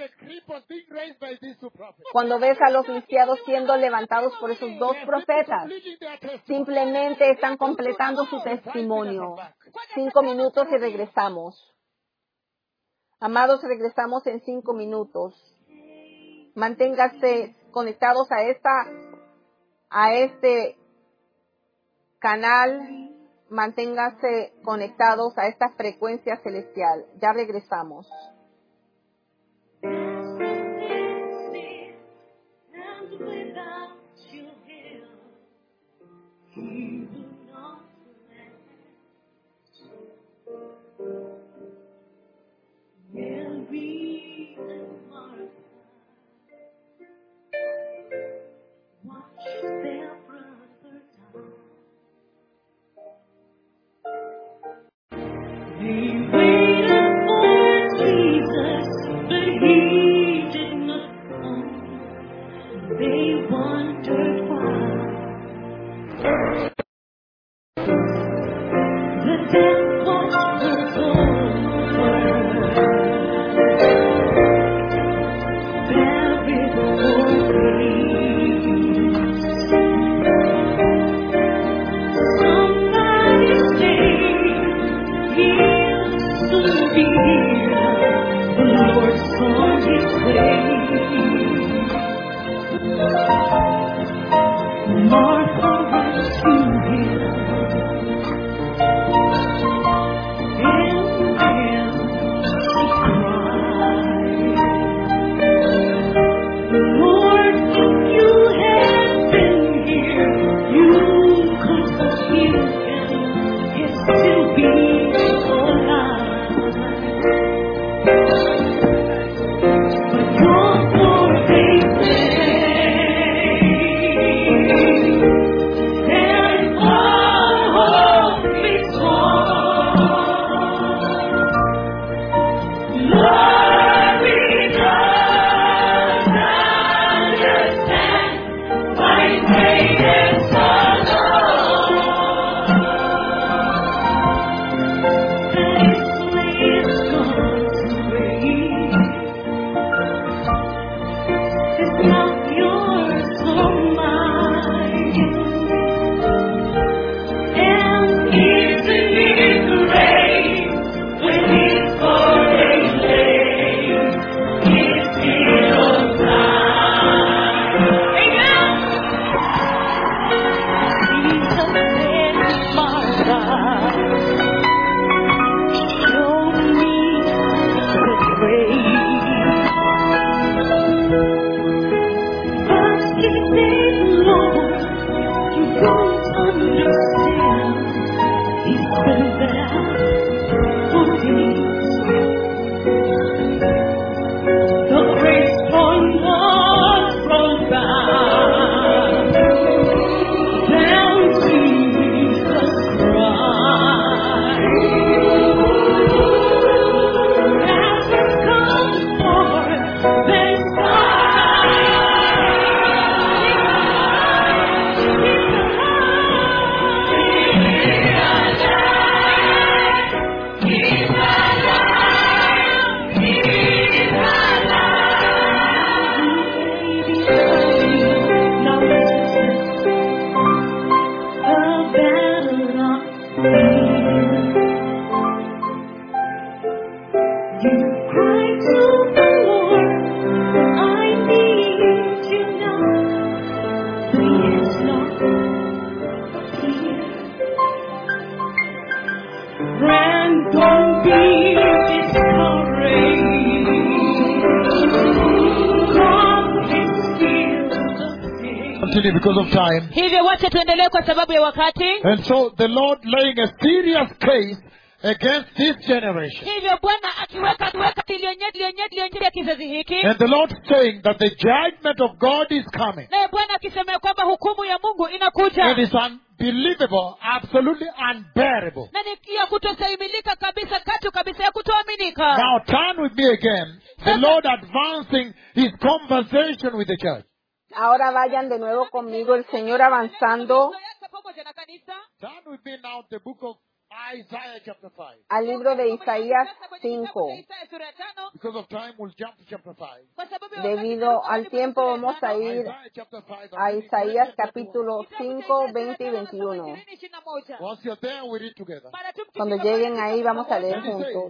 Cuando ves a los lisiados siendo levantados por esos dos profetas, simplemente están completando su testimonio. Cinco minutos y regresamos. Amados, regresamos en cinco minutos. Manténgase conectados a esta, a este canal. Manténgase conectados a esta frecuencia celestial. Ya regresamos. Somebody say, heal continue because of time. hivyo wacha tuendelee kwa sababu ya wakati. And so the Lord laying a serious case against this generation. Hivyo Bwana akiweka akiweka tilionye ya kizazi hiki. And the Lord saying that the judgment of God is coming. Naye Bwana akisema kwamba hukumu ya Mungu inakuja. It is unbelievable, absolutely unbearable. Na ni ya kutostahimilika kabisa, katu kabisa ya kutoaminika. Now turn with me again. The Lord advancing his conversation with the church. Ahora vayan de nuevo conmigo, el Señor avanzando Turn with me now to the book of Isaiah chapter five. al libro de Isaías cinco. Because of time, we'll jump to chapter five. Debido al tiempo vamos a ir Isaiah chapter five. a Isaías capítulo cinco, veinte y veintiuno. Once you're there, we read together. Cuando lleguen ahí vamos a leer juntos.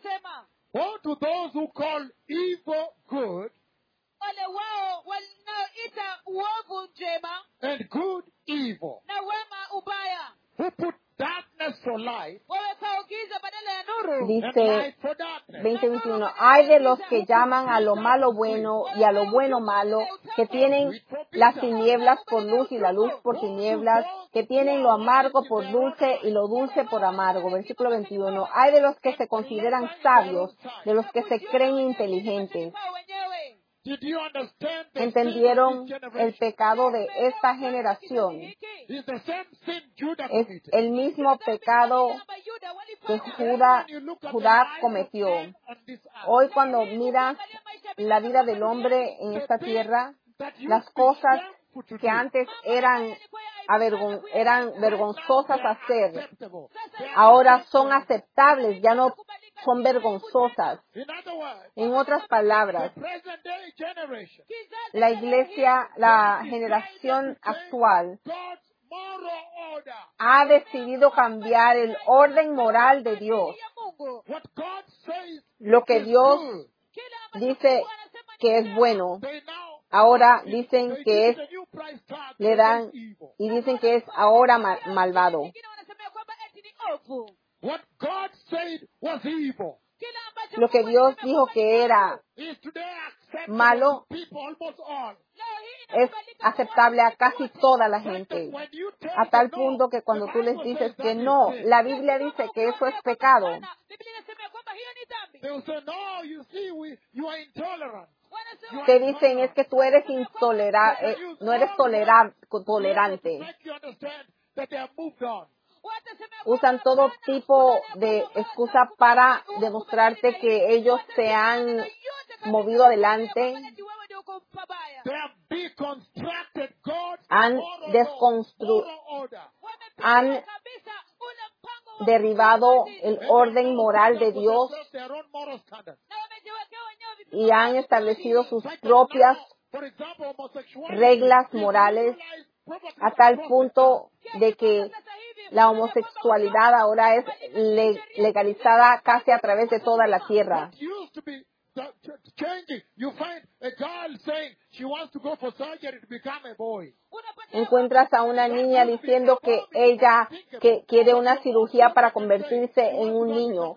Woe to those who call evil good wale wao wanaoita uovu njema and good evil, na wema ubaya, who put darkness for light wawekao giza badala ya nuru and Dice light for darkness. veinte veintiuno. Hay de los que llaman a lo malo bueno y a lo bueno malo, que tienen las tinieblas por luz y la luz por tinieblas, que tienen lo amargo por dulce y lo dulce por amargo. Versículo veintiuno. Hay de los que se consideran sabios, de los que se creen inteligentes. wao wenyewe. Did you understand the sin ¿Entendieron of this el generation? pecado de esta generación? It's the same sin Judah Es committed. el mismo pecado Kwamba Yuda que walifanya Judá, When you look at Judá the life of cometió. man on this earth, Hoy cuando miras la vida del hombre en esta tierra, that used las to be cosas shameful to que do, antes eran, avergon- eran vergonzosas hacer, acceptable. They are ahora son aceptables, ya no son vergonzosas. In other words, En otras the palabras, present day generation la iglesia, la generación actual, God's moral order. ha decidido cambiar el orden moral de Dios. ya Mungu. What God says Lo que is Dios good. Kila ambacho dice Mungu anasema que es bueno, They now ahora dicen they que es, give it a new price tag le to dan say evil. y dicen que es ahora ma- malvado. wengine wanasema kwamba eti ni ovu. What God said was evil Kila ambacho Lo que Mungu Dios anasema dijo kwamba que ni era ovu. is today acceptable malo, to people, almost all. Leo hii es inakubalika kwa aceptable a casi toda la That gente. when you tell A tal them no, punto que cuando the tú les Bible dices says que that is no, sin. la Biblia dice que eso es pecado. Biblia inasema kwamba hiyo ni dhambi. They will say, no, you see, we, you are intolerant. Wanasema Te dicen es que tú eres intolerante, no eres tolera- tolerante. To make you understand that they have moved on. watasema Usan todo tipo de excusa para demostrarte que ellos se han movido adelante, eti wewe ndio uko pabaya. They have deconstructed God's han moral law, desconstru- moral order. Wamepinga han kabisa ule mpango wa derribado el And orden they moral de now Dios set their own moral standards. na wamejiwekea wenyewe vipimo y han establecido sus Like propias now, for example, homosexuality reglas is morales legalized probably a tal across the punto de que sasa hivi. la homosexualidad ahora es le- legalizada casi a través de toda la tierra. What used to be the- ch- changing. You find a girl saying she wants to go for surgery to become a boy. Unapata Encuentras a una niña diciendo que ella que quiere una cirugía para convertirse en un niño.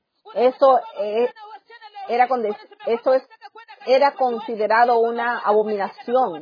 Eso eh, era con- eso es era considerado una abominación,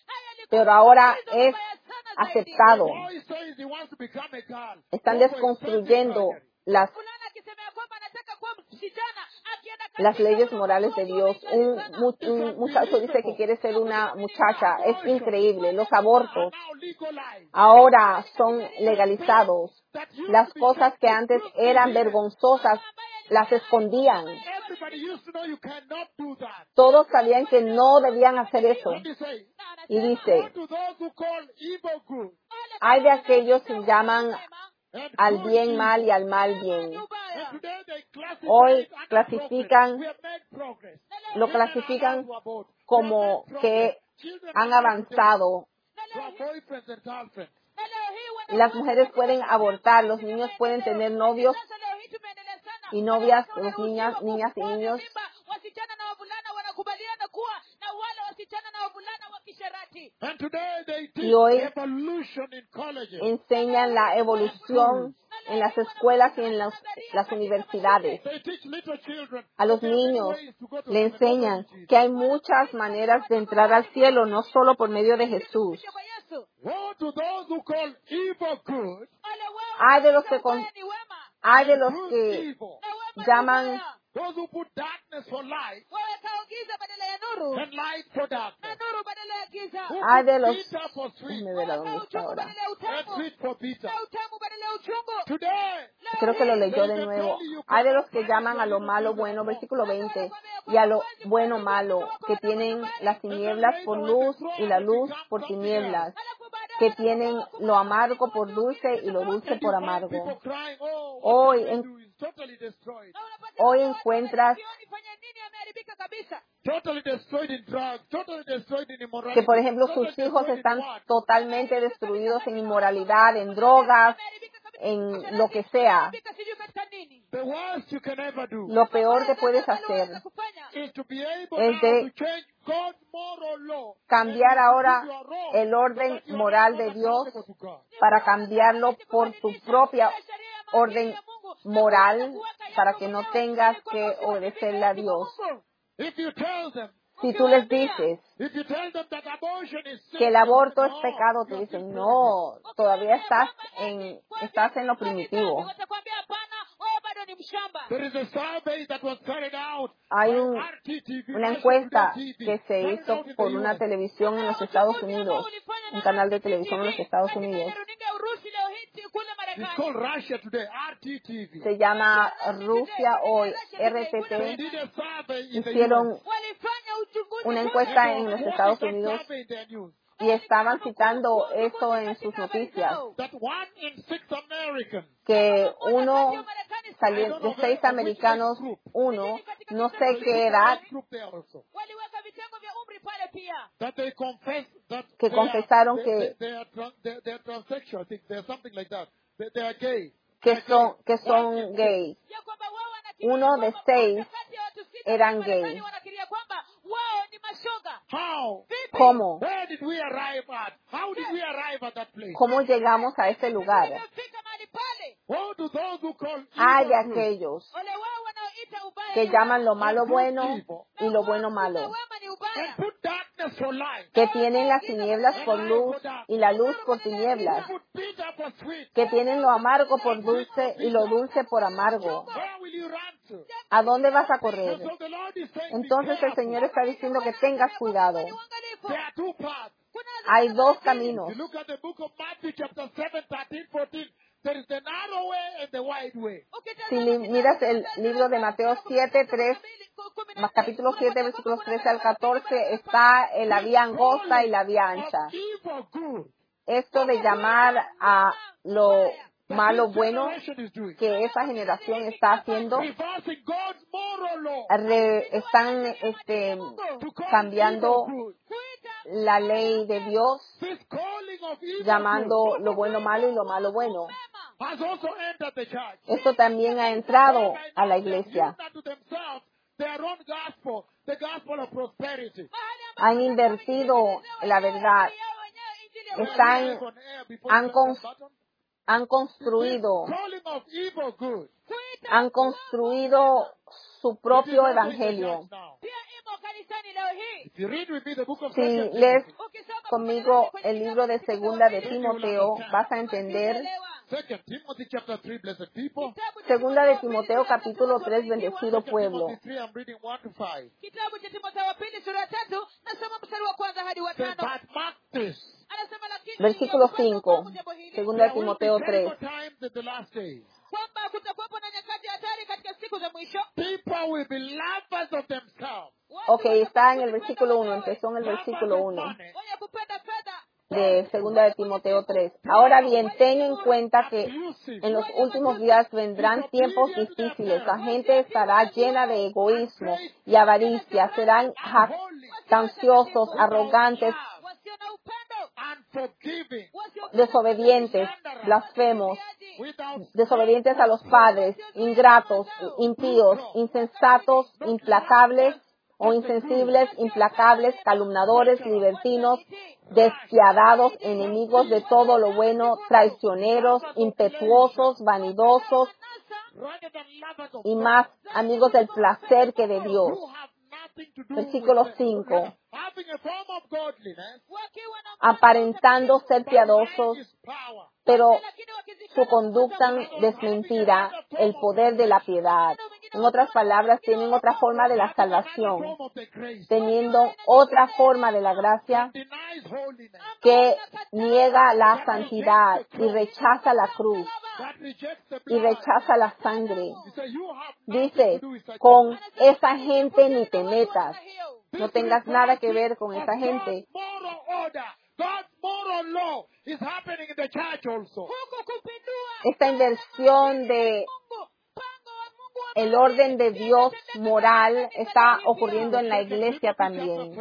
pero ahora es aceptado. Boy says he wants to become a girl. Están Go for desconstruyendo surgery. las fulana akisema ya kwamba anataka kuwa msichana akienda las katika leyes una morales de Dios. Un, mu- un muchacho dice que quiere ser una muchacha. Es increíble. Los abortos Now legalized. ahora son legalizados. Las cosas que antes eran vergonzosas las escondían. Everybody used to know you cannot do that. Todos sabían que no debían hacer eso. What do you say? Y dice, What do those who call evil good hay de aquellos que llaman and al good bien evil? mal y al mal bien. And today they classify Hoy it under clasifican- progress. We have made progress. Lo Women are clasifican allowed to abort. como We have made que progress. Children han are allowed to avanzado. to have boyfriends and girlfriends. Las mujeres pueden abortar, los niños pueden tener novios y novias, los niñas, niñas y niños. wasichana na wavulana wanakubaliana kuwa na wale wasichana na wavulana wa kisherati. And today they Y teach hoy evolution in colleges. enseñan la evolución en las escuelas y en las, las universidades. They teach little children A los there are many niños ways to go to le heaven, not only enseñan Jesus. que hay muchas maneras de entrar al cielo, no solo por medio de Jesús. Kwa Yesu. Woe to those who call evil good Ole wao Hay de los que con- ubaya ni wema, Hay de los good que evil. na wema ni llaman ubaya. Those who put darkness for light Wawekao giza badala ya nuru and light for na darkness. nuru badala ya giza. Who Hay put de los... bitter for sweet Déjame ver a dónde Wawekao está uchungu ahora. badala ya and utamu sweet for bitter. na utamu badala ya uchungu. Today, Creo que lo leyó de nuevo. Hay de los que llaman a lo malo bueno, versículo veinte, y a lo bueno malo, que tienen las tinieblas por luz y la luz por tinieblas, Alafu baadaye que tienen lo amargo por dulce y lo dulce por people amargo. crying, oh, Hoy what did I en- do? It's totally destroyed. na unapata Hoy watu encuentras wanajioni fanya nini ameharibika kabisa. Totally destroyed in drugs, totally destroyed in immorality. que, por ejemplo, sus totally hijos destroyed in están what? totalmente destruidos en inmoralidad, en drogas, en lo que sea. Ameharibika sijui katika nini. The worst you can ever do Lo peor que puedes Ambalo hacer unaweza kufanya. is to be able es now de to change God's moral law. cambiar and ahora you are wrong, el orden so that you are moral not de Dios accountable to God. para cambiarlo por tu propia orden moral para que no tengas que obedecerle a Dios. If you tell them, Si tú les dices if you tell them that abortion is sin, que el aborto es no, pecado, te you are dicen, still no, todavía estás en, estás en lo primitivo. Watakwambia hapana, wewe bado ni mshamba. There is a survey that was carried out Hay by un- R T T V, una National encuesta Today T V, que se carried hizo out in por the U una S. televisión en los Estados Unidos, un canal de televisión en los Estados Unidos. Runinga ya Urusi leo hii kule It's Marekani. called Russia Today, R T T V. Se llama Rusia Hoy, R T They T. did a survey in the U S. Hicieron Walifanya uchunguzi una And encuesta they en were los quoting Estados that Unidos survey in their news, y estaban citando eso en sus noticias, that one in six Americans, que uno salió de seis americanos, uno, no sé qué edad, group there also, waliweka vitengo vya umri pale pia. that they confess that Que they are- confesaron they, que- they, they are tran- they, they are transsexual, I think they're something like that. They, they are gay. que They are son, gay. que One in son six. gays. Ya kwamba wao wanakiri Uno de kwamba seis moja kati ya watu sita eran Marekani gay. wanakiria kwamba wao ni mashoga. How? Vipi? ¿Cómo? Where did we arrive at? How did we arrive at that place? ¿Cómo llegamos a ese lugar? Tumefika mahali pale. Woe to those who call Hay de evil good. aquellos Ole wao wanaoita ubaya que ni llaman lo wema. malo bueno y lo bueno Kumbe malo, wema ni And ubaya. put darkness for light. que tienen las tinieblas por luz y la luz por tinieblas, Put bitter for sweet. que tienen lo amargo por dulce y lo dulce por amargo. Where will you run to? ¿A dónde vas a correr? So the Lord is saying, be Entonces el careful. Señor está diciendo que tengas cuidado. Ni uangalifu. There are two paths. Hay dos caminos. You look at the book of Matthew chapter seven, thirteen, fourteen. There is the narrow way and the wide way. Si li- miras el libro de Mateo siete, tres, más capítulo siete, versículos trece al catorce, está en la vía angosta y la vía ancha. Of evil good. Esto de llamar a lo malo This bueno generation is doing. que esa generación está haciendo, Reversing God's moral law. re- están este, To call cambiando evil good. la ley de Dios, This calling of evil llamando good lo bueno malo y lo malo bueno. has also entered the church. Esto también ha entrado a la They've iglesia. used unto themselves their own gospel, the gospel of prosperity. Han invertido la verdad. Están, On air before han you con- press the button. han construido, Calling of evil good. han construido su propio It is also in the evangelio. church now. Pia imo kanisani leo hii. If you read with me the book of Si Second lees Timothy, Ukisoma conmigo kwenye el libro de kitabu segunda de cha Timoteo, vas a entender. Second Timothy chapter three, blessed people. Kitabu cha Segunda de Timotheo wa Timoteo pili, capítulo sura tres, tatu, bendecido Second pueblo. Timothy three, I'm reading one to five. Kitabu cha Timotheo wa pili sura ya tatu nasoma mstari wa kwanza hadi wa Says, tano. but mark this. Anasema lakini Versículo upate cinco, ufahamu jambo hili, segunda de There will be Timoteo tres. terrible times in the last days. kwamba kutakuwepo na nyakati hatari katika siku za mwisho. People will be lovers of themselves. Watu Ok, está en el watakupenda versículo uno, wenyewe, empezó en el Lovers versículo of uno money. wenye kupenda fedha, de segunda de Timoteo tres. Ahora bien, ten en cuenta que Abusive. en los últimos días vendrán tiempos difíciles. La gente estará llena de egoísmo y avaricia. Serán jactanciosos, arrogantes, wasio na upendo, Unforgiving. wasio desobedientes, blasfemos, Without desobedientes a los padres, ingratos, impíos, insensatos, implacables, o insensibles, implacables, calumniadores, libertinos, despiadados, enemigos de todo lo bueno, traicioneros, impetuosos, vanidosos rather than lovers of y God, más amigos del placer que de Dios. who have nothing to do Versículo with cinco. having a form of godliness, Aparentando ser but piadosos, lying is power. pero su conducta desmentirá el poder de la piedad. En otras palabras, tienen otra forma de la Another salvación, form of the grace teniendo otra forma de la gracia denies holiness, que niega la santidad y rechaza la cruz that rejects the y blood. rechaza la sangre. He said, you have nothing Dice, to do with such con esa gente ni te metas. This No tengas nada que reversing ver con esa of gente. God's moral order, God's moral law is happening in the church also. Esta inversión de el orden de Dios moral está ocurriendo en la iglesia también.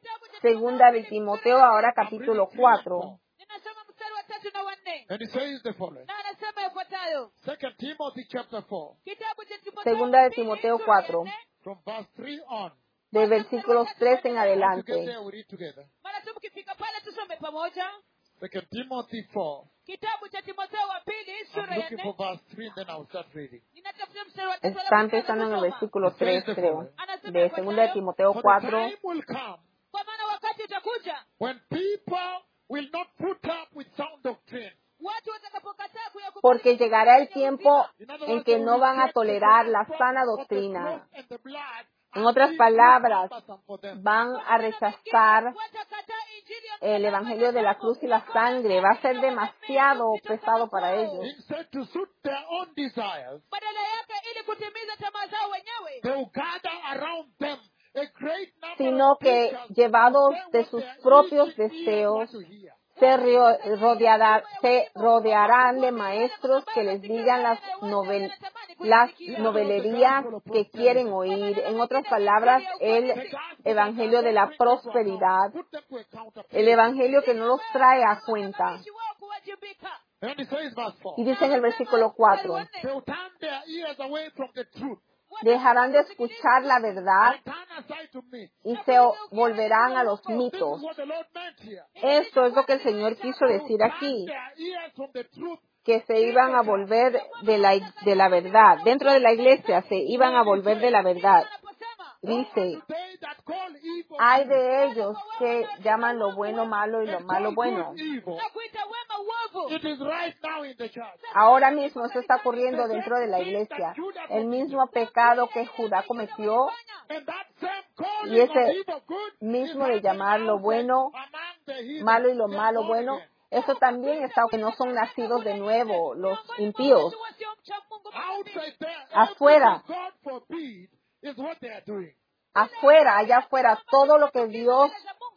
Segunda de Timoteo, ahora capítulo cuatro. ninasoma mstari wa tatu na wanne And it says the following. na anasema yafuatayo Second Timothy chapter four, kitabu cha Timotheo Segunda de pili, Timoteo sura cuatro. ya nne, from verse three on. De versículos tres en Once you get adelante. there, we read together. mara tu mkifika pale tusome pamoja Second Timothy four. kitabu cha Timotheo wa pili I'm sura ya looking for nne verse three, and then I'll start reading. ninatafuta mstari wa tatu alafu Está nitaanza empezando en el kusoma. versículo tres, creo. De Segunda de Timoteo For the cuatro. time will come kwa maana wakati utakuja when people will not put up with sound doctrine. watu watakapokataa kuyakubali Porque llegará el ya tiempo uzima. In other en words, que they no will van a reject the tolerar la gospel sana of the doctrina. cross and the blood En as otras if palabras, it's cumbersome for them. van a rechazar Watakataa injili ya el msalaba evangelio de na la damu. cruz y la sangre. Va a ser demasiado pesado para ellos. Instead, to suit their own desires, badala yake ili kutimiza tamaa zao wenyewe they will gather around them a great number Sino of que, preachers llevados who say de what sus their propios itching ears deseos, want to hear. se, rio- rodeará- se rodearán de maestros que les digan las, novel- las novelerías que quieren oír. En otras palabras, el evangelio de la prosperidad, Put them to account. el evangelio que no los trae a cuenta. Watumishi wao kuwajibika. And it says verse four. Y dice en el versículo cuatro, They will turn their ears away from the truth dejarán de escuchar la verdad and turn aside to myths. y se o- volverán a los This mitos. is what the Lord meant here. Esto es lo que el Señor quiso They will decir turn aquí, their ears from the truth. que se iban a volver de la, de la verdad. Dentro de la iglesia se iban a volver de la verdad. Anaposema Dice, They that call evil hay de ellos que llaman lo bueno malo y lo and malo call bueno. good evil. na kuita wema uovu. It is right now in the church. Ahora mismo eso está ocurriendo dentro de la iglesia. El mismo pecado que Judá cometió, And that same calling Y ese of evil good mismo is de llamar lo happening bueno among the heathen. malo y lo They are malo born bueno, again. eso también está, que no son nacidos de nuevo, los impíos. Outside there, Afuera. everything God forbid is what they are doing. Afuera, allá afuera, todo lo que Dios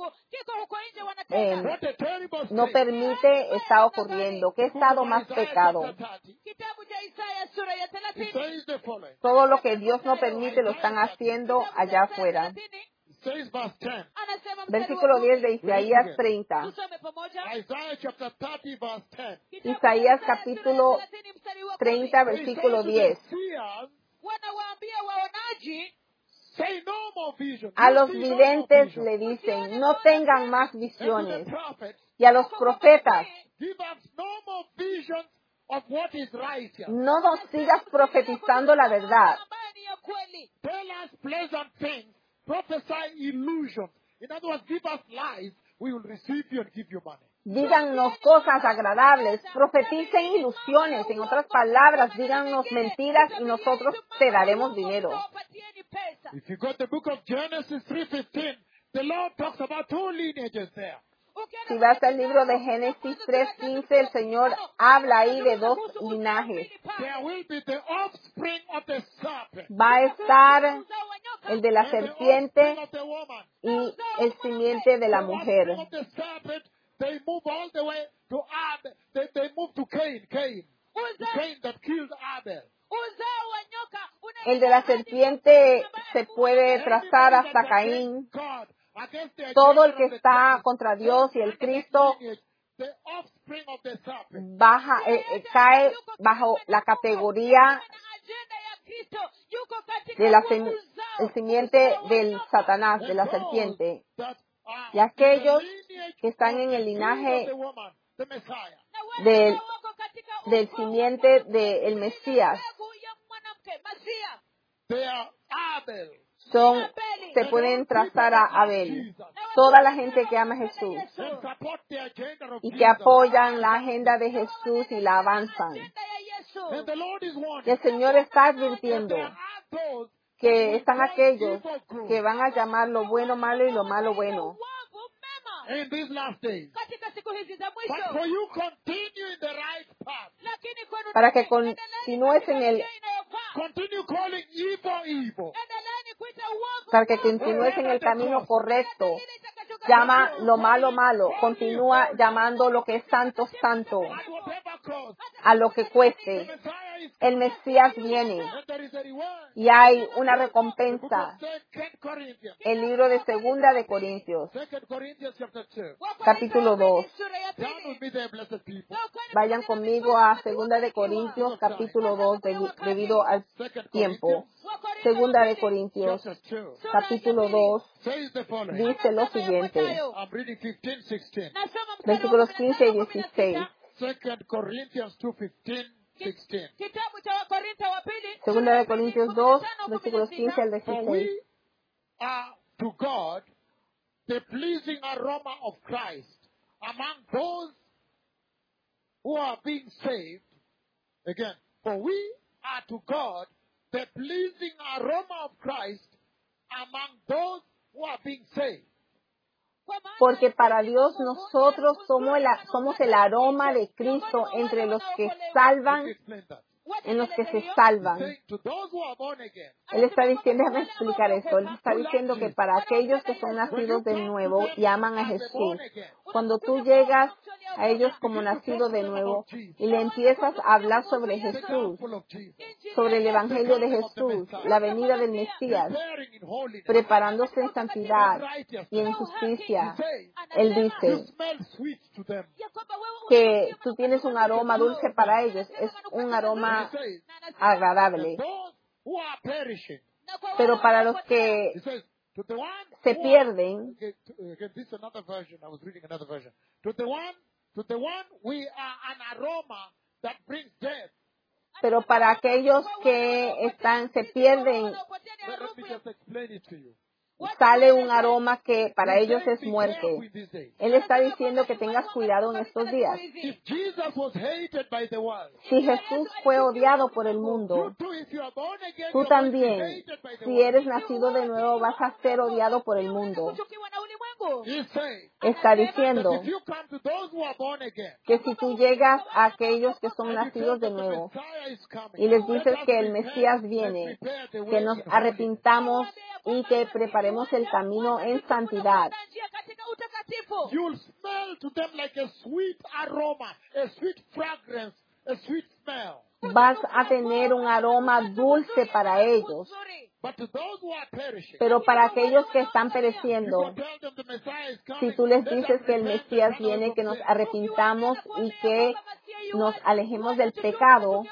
eh, What a terrible no state. permite está ocurriendo. ¿Qué estado más Isaiah pecado? chapter thirty, Kitabu cha Isaya sura ya it thelathini. says the following. Todo lo que Dios no permite lo están haciendo allá afuera. It says verse ten. Anasema mstari Versículo wa diez kumi. de Isaías treinta. Tusome pamoja. Isaiah chapter thirty, verse ten. Kitabu Isaías cha Isaya capítulo sura ya thelathini mstari wa kumi. treinta, He versículo says to diez. the seers, Wanawaambia waonaji say no more vision. A You los see no more videntes vision. le dicen, no tengan más And to the visiones. prophets, Y a los profetas, give us no more visions of what is righteous. no nos sigas profetizando la verdad. ambayo ni ya kweli. Tell us pleasant things. Prophesy illusions. In other words, give us lies. We will receive you and give you money. Díganos cosas agradables, profeticen ilusiones. En otras palabras, díganos mentiras y nosotros te daremos dinero. Wapatieni pesa. If you got the book of Genesis three fifteen, the Lord talks about two lineages there. Si vas al libro de Génesis tres quince, el Señor habla ahí de dos linajes. There will be the offspring of the serpent Va a estar el de la and the serpiente offspring of the woman. y el simiente de la The mujer. offspring of the serpent, they move all the way to Abel. They, they move to Cain, Cain. To Cain that killed Abel. Uzao wa nyoka una- El de la serpiente se puede trazar Anybody hasta that's Caín. against God, against the Todo el agenda que of the está devil, contra Dios y el under that Cristo lineage, the offspring of the serpent. baja, eh, eh, cae bajo la categoría agenda ya Kristo yuko katika de la huo sem- uzao el simiente del Satanás, de la serpiente, y aquellos que están en el linaje del, del simiente del Mesías son, se pueden trazar a Abel. Toda la gente que ama a Jesús y que apoyan la agenda de Jesús y la avanzan. Y el Señor está advirtiendo que están aquellos que van a llamar lo bueno malo y lo malo bueno. In these last days. Katika siku hizi za But mwisho, for you continue in the right path. lakini kwenu Para que endeleeni continúes en el, njia inayofaa. Continue calling evil evil. Endeleeni kuita uovu para que uovu. continúes en el camino correcto. Ile itakachoka- Llama lo malo malo. Continúa llamando lo que es santo santo. At whatever cost. A lo que The cueste. Messiah is El Mesías viene and there is a reward. y hay una The book recompensa. of Second Corinthians. El libro de Segunda de Corintios, Second Corinthians chapter two. capítulo dos. Sura ya pili. Down with me there, blessed people. Vayan conmigo a Segunda de Corintios, capítulo dos, debi- debido al Second tiempo. Corinthians Segunda de Corintios, chapter two. capítulo dos, Says the following. dice lo siguiente. I'm reading fifteen, sixteen. Nasoma mstari wa Versículos kumi na quince y tano, kumi na sita. dieciséis. Second Corinthians two, fifteen, sixteen. Kitabu cha Wakorintho wa pili. Segunda de Corintios dos, versículos quince al For dieciséis. we are to God the pleasing aroma of Christ among those who are being saved. Again, for we are to God the pleasing aroma of Christ among those who are being saved. Porque para Dios nosotros somos el, somos el aroma de Cristo entre los que Let me salvan, explain that. en los que se He's salvan. saying to those who are born again, Él está diciendo, déjame explicar esto, Él está diciendo que para aquellos que son nacidos de nuevo y aman a Jesús, cuando tú llegas a ellos como nacidos de nuevo y le empiezas a hablar sobre Jesús, full of Jesus, sobre el Evangelio de Jesús, la venida del Mesías, bearing in holiness, preparándose en santidad y en justicia, Él you dice smell sweet to them. que tú tienes un aroma dulce para ellos, es un aroma He says, agradable. those who are perishing, Pero para los que he says, to the one se who are- pierden, Okay, to- okay, this is another version. I was reading another version. To the one, to the one, we are an aroma that brings death. pero para aquellos que están, se pierden, Let, let me just explain it to you. sale un aroma que para He ellos says, es be careful muerte. in these days. Él está diciendo que tengas cuidado en estos días. If Jesus was hated by the world, Si Jesús fue odiado por el you mundo, too, if you are born again, tú you're going to be también, hated by the si world. eres nacido de nuevo, vas a ser odiado por el mundo. kuchukiwa na ulimwengu. He's saying Está that diciendo if you come to those who are born again, que si tú llegas a aquellos que son and you nacidos tell de them the nuevo Messiah is coming, y les let dices us que el prepare- Mesías let's viene, prepare the way que nos in holiness. arrepintamos y que preparemos el camino en santidad. Njia katika utakatifu. You'll smell to them like a sweet aroma, a sweet fragrance, a sweet smell. Vas a tener un aroma dulce para ellos, Nzuri. But to those who are perishing, pero para aquellos que están you pereciendo, go tell them the Messiah is coming. si tú les let dices them que el repent Mesías and run away viene, from que nos sin. arrepintamos y que nos alejemos del pecado,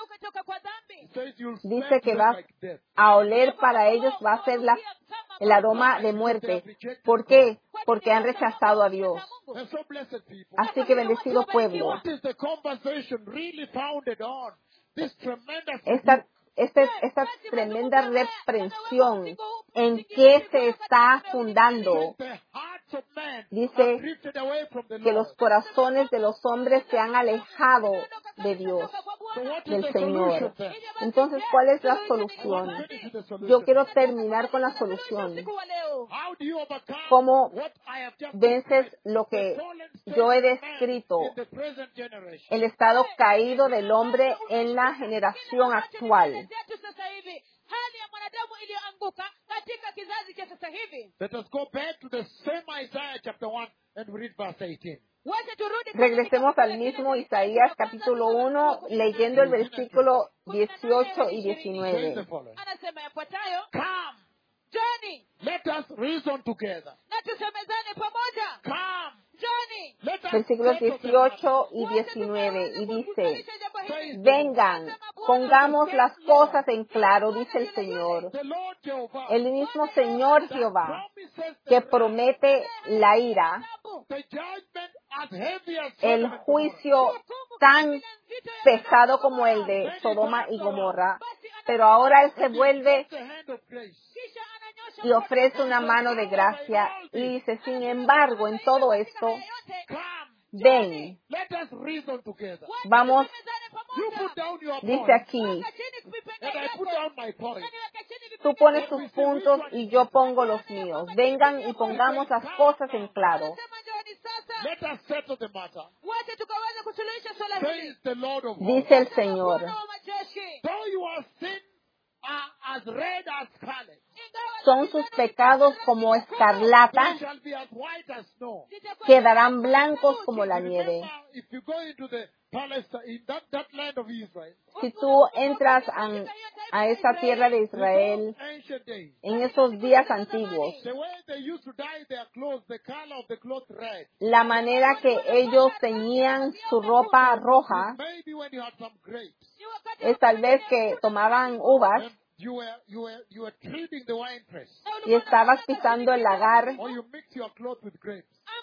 He says you'll dice smell que to them vas like death. a oler para ellos, va a ser la, el aroma de muerte. ¿Por qué? Porque han rechazado a Dios. And so, blessed people, Así que bendecido pueblo, what is the conversation really founded on? This tremendous esta, este- esta tremenda reprensión, ¿en qué se está fundando? the hearts of men Dice have drifted away from the Que los Lord. corazones de los hombres se han alejado de Dios, So what is del the Señor. solution then? Entonces, ¿cuál es la solución? Finish with the solution. Yo quiero terminar con la solución. How do you overcome ¿Cómo what I have just vences described? lo The que fallen state yo he of man descrito? in the present generation. El estado caído del hombre en la generación actual. Zetu sasa hivi. Hali ya mwanadamu iliyoanguka katika kizazi cha sasa hivi. Let us go back to the same Isaiah chapter one and read verse eighteen. Wacha turudi kwa Regresemos al mismo Isaías capítulo uno, leyendo el versículo dieciocho y Says diecinueve. the following. anasema yafuatayo. Come, Johnny, let us reason together. na tusemezane pamoja. Come, Johnny, let us Versículos settle the dieciocho matter. y diecinueve, y dice, Says, vengan, pongamos las cosas en claro, dice el Señor. The Lord Jehovah, El mismo Señor Jehová, promises the que wrath, promete la ira, the judgment as heavy as el Sodom and Gomorrah. juicio tan pesado como el de Sodoma y Gomorra, pero ahora Él se vuelve The hand of grace. y ofrece una mano de gracia y dice, sin embargo, en todo esto, Come, ven, let us reason together. vamos, You put down your dice point, aquí, and I put down my point. tú pones tus puntos y yo pongo los míos. Vengan y pongamos las cosas en claro. Let us settle the matter. wacha tukaweza kusuluhisha swala hili. Says the Lord of hosts. Dice el Señor, Bwana wa majeshi. Though your sins are as red as scarlet, son sus pecados como they escarlata, shall be as white as snow. quedarán blancos como la nieve. Remember, if you go into the Palestine, in that, that land of Israel, Si tú entras a, a esa tierra de in Israel those ancient days, en esos días antiguos, the way they used to dye their clothes, the color of the cloth red, la manera que ellos teñían su ropa roja maybe when you had some grapes, es tal vez que tomaban uvas and you were, you were, you were treating the wine press, y estabas pisando el lagar or you mix your clothes with grapes.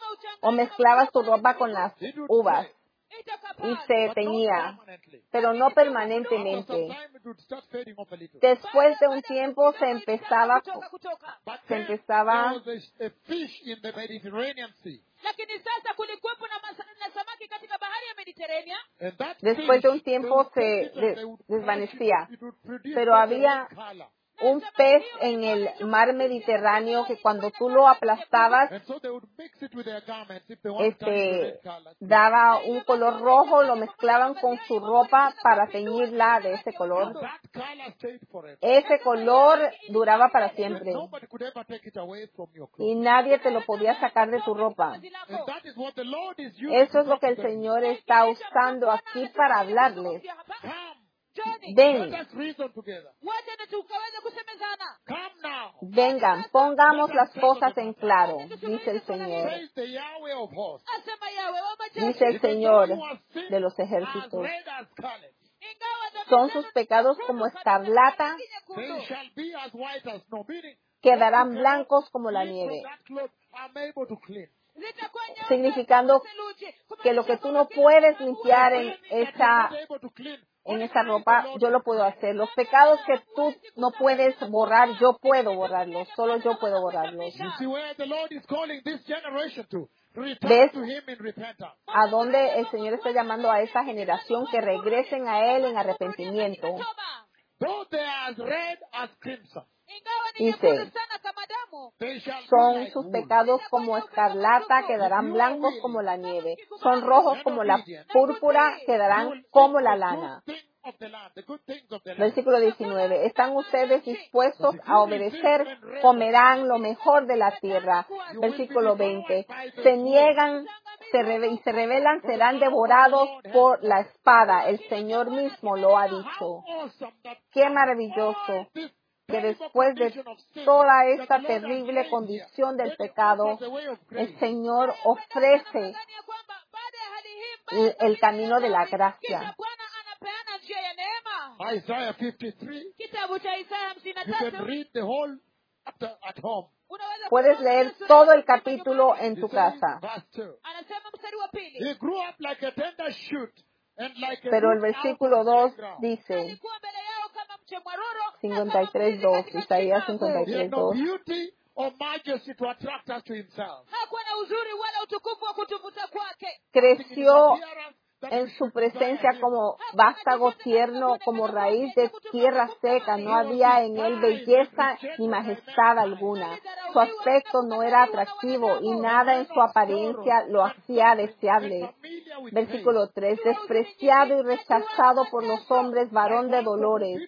o mezclabas tu ropa con las It would uvas fade, y se but teñía, not permanently. pero no After some permanentemente. time, it would start fading off a little. Después de un tiempo se empezaba, kutoka kutoka. But se then empezaba there was a, a fish in the Mediterranean Sea. Lakini sasa kulikuwepo na, masa- na samaki katika bahari ya Mediterania. And that Después de un fish, they tiempo would se take it and de- they would desvanecía. crush it, it would produce Pero such a había red color. un pez en el mar Mediterráneo que cuando tú lo aplastabas, And so they would mix it with their garments if they want to dye it a este, red color. daba un color rojo, lo mezclaban con su ropa para teñirla de ese color. That color stayed forever. Ese color duraba para siempre Nobody could ever take it away from your y clothes. nadie te lo podía sacar de tu ropa. And that is what the Lord is using. Eso es to lo que talk el to them. Señor está usando aquí para hablarles. Come, Johnny, Ven, let us reason together. wacha na tukaweza kusemezana. Come now, vengan, pongamos las cosas en claro, dice el Señor. says the Yahweh of hosts. Asema Yahweh wa majeshi. Dice el Because Señor though your sins de los are ejércitos. red as scarlet, Ingawa dhambi Son zenu sus pecados como escarlata, they shall be as white as snow. Meaning, quedarán what you blancos cannot como la clean nieve. from that cloth, I'm able to clean. zitakuwa nyeupe Significando kama theluji. que lo que tú no puedes limpiar en Anything that you're esa, not able to clean, en only esa I, the ropa, Lord, yo lo puedo hacer. Los pecados que tú no puedes borrar, yo puedo borrarlos. Solo yo puedo borrarlos. You see where the Lord is calling this generation to? Return ¿Ves? to Him in repentance. A donde el Señor está llamando a esa generación que regresen a Él en arrepentimiento. Toba. Though they are as red as crimson, Ingawa ni Dice, nyekundu sana kama damu. they shall be son like sus wool. pecados como escarlata, quedarán blancos como la nieve. Son rojos como la púrpura, quedarán como la lana. The good thing of the land, the good things of the land. Versículo diecinueve. ¿Están ustedes dispuestos a obedecer? Comerán lo mejor de la tierra. Versículo veinte. Se niegan se reve- y se rebelan, serán devorados por la espada. El Señor mismo lo ha dicho. Awesome that Qué maravilloso this que terrible después de condition of sin toda that esta the Lord has terrible made condición del here, when He pecado, offers the way of el grace, Señor ofrece Ndani ya kwamba baada ya hali hii el, mbaya el camino de la kisha gracia. Bwana anapeana njia ya neema. Isaiah fifty-three, Kitabu cha Isaya hamsini na you can tatu. read the whole chapter at home. Unaweza Puedes kusoma leer hiyo sura todo el kusoma capítulo nyumbani. en He tu says, casa. verse two, Anasema mstari wa pili. He grew up like a tender shoot and like a Pero el root out versículo of the dos ground. dice, Alikuwa mbele yao kama mche mwaroro na cincuenta y kama tres mzizi dos, katika Isaías nchi cincuenta y kavu. He had tres no dos. beauty or majesty to attract us to Himself. Hakuwa na uzuri wala utukufu wa kutuvuta kwake. Creció en su presencia como vástago tierno, como raíz de tierra seca. No había en él belleza ni majestad alguna. Su aspecto no era atractivo y nada en su apariencia lo hacía deseable. Versículo tres. Despreciado y rechazado por los hombres, varón de dolores,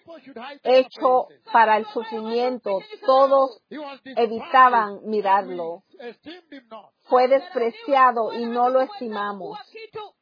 hecho para el sufrimiento. Todos evitaban mirarlo. Fue despreciado y no lo estimamos.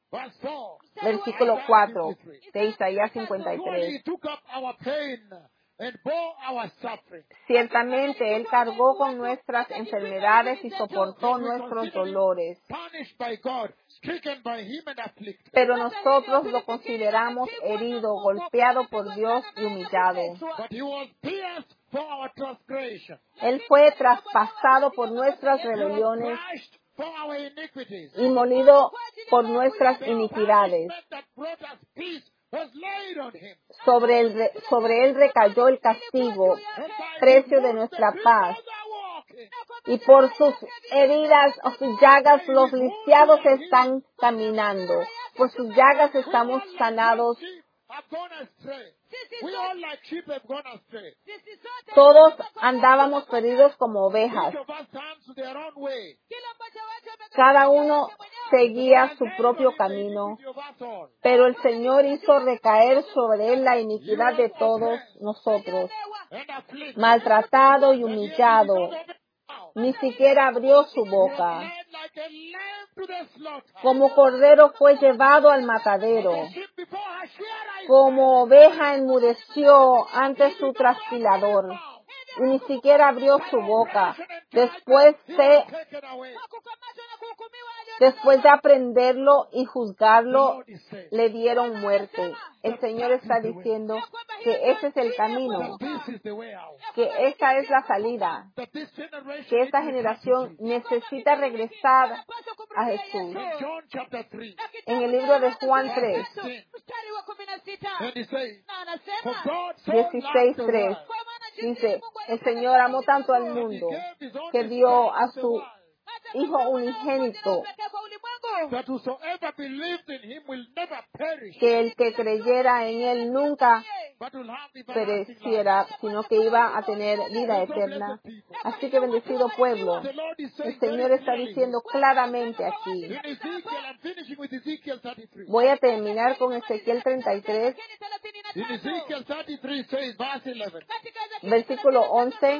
Versículo cuatro de Isaías cincuenta y tres. He took up our pain and bore our suffering. Ciertamente Él cargó con nuestras enfermedades y soportó nuestros dolores. Punished by God, stricken by Him and afflicted. Pero nosotros lo consideramos herido, golpeado por Dios y humillado. But He was pierced for our transgression. Él fue traspasado por nuestras He was rebeliones crushed for our iniquities. y molido por nuestras iniquidades. The punishment that brought us peace was laid on Him. Sobre él, re- sobre él recayó el castigo, precio de nuestra paz. Y por sus heridas o sus llagas los lisiados están caminando. Por sus llagas estamos sanados. We all like sheep have gone astray. Todos andábamos perdidos como ovejas. Each of us turns to their own way. Cada uno seguía su propio camino. Pero el Señor hizo recaer sobre él la iniquidad de todos nosotros. And afflicted. Maltratado y humillado, ni siquiera abrió su boca. Led like a lamb to the slaughter. Como cordero fue llevado al matadero. Sheep before her shearer. Como oveja enmudeció ante su trasquilador. Y ni siquiera abrió su boca. Después se, Taken away. después de aprenderlo y juzgarlo, Lord is saying, le dieron muerte. El Señor está diciendo que ese es el camino, this is the way out. que esta es la salida, That this generation que esta needs to generación come to necesita regresar a Jesús. Jesus. In John chapter three, En el libro de Juan tres, mstari wa kumi na sita and he says, na For anasema God so dieciséis loved the tres, world, kwa maana jinsi dice, Mungu el Señor amó tanto al that he mundo gave his only que Son dio a to the su world, Hijo unigénito, pekee kwa ulimwengu that whosoever believed in him will never perish, que el que creyera en Él nunca but will have everlasting life. pereciera, sino que iba a tener vida eterna. Así que bendecido pueblo, The Lord is saying el Señor very está clearly, diciendo claramente aquí. in Ezekiel, I'm finishing with Ezekiel thirty-three. Voy a terminar con Ezequiel treinta y tres, In Ezekiel thirty-three says, verse eleven versículo once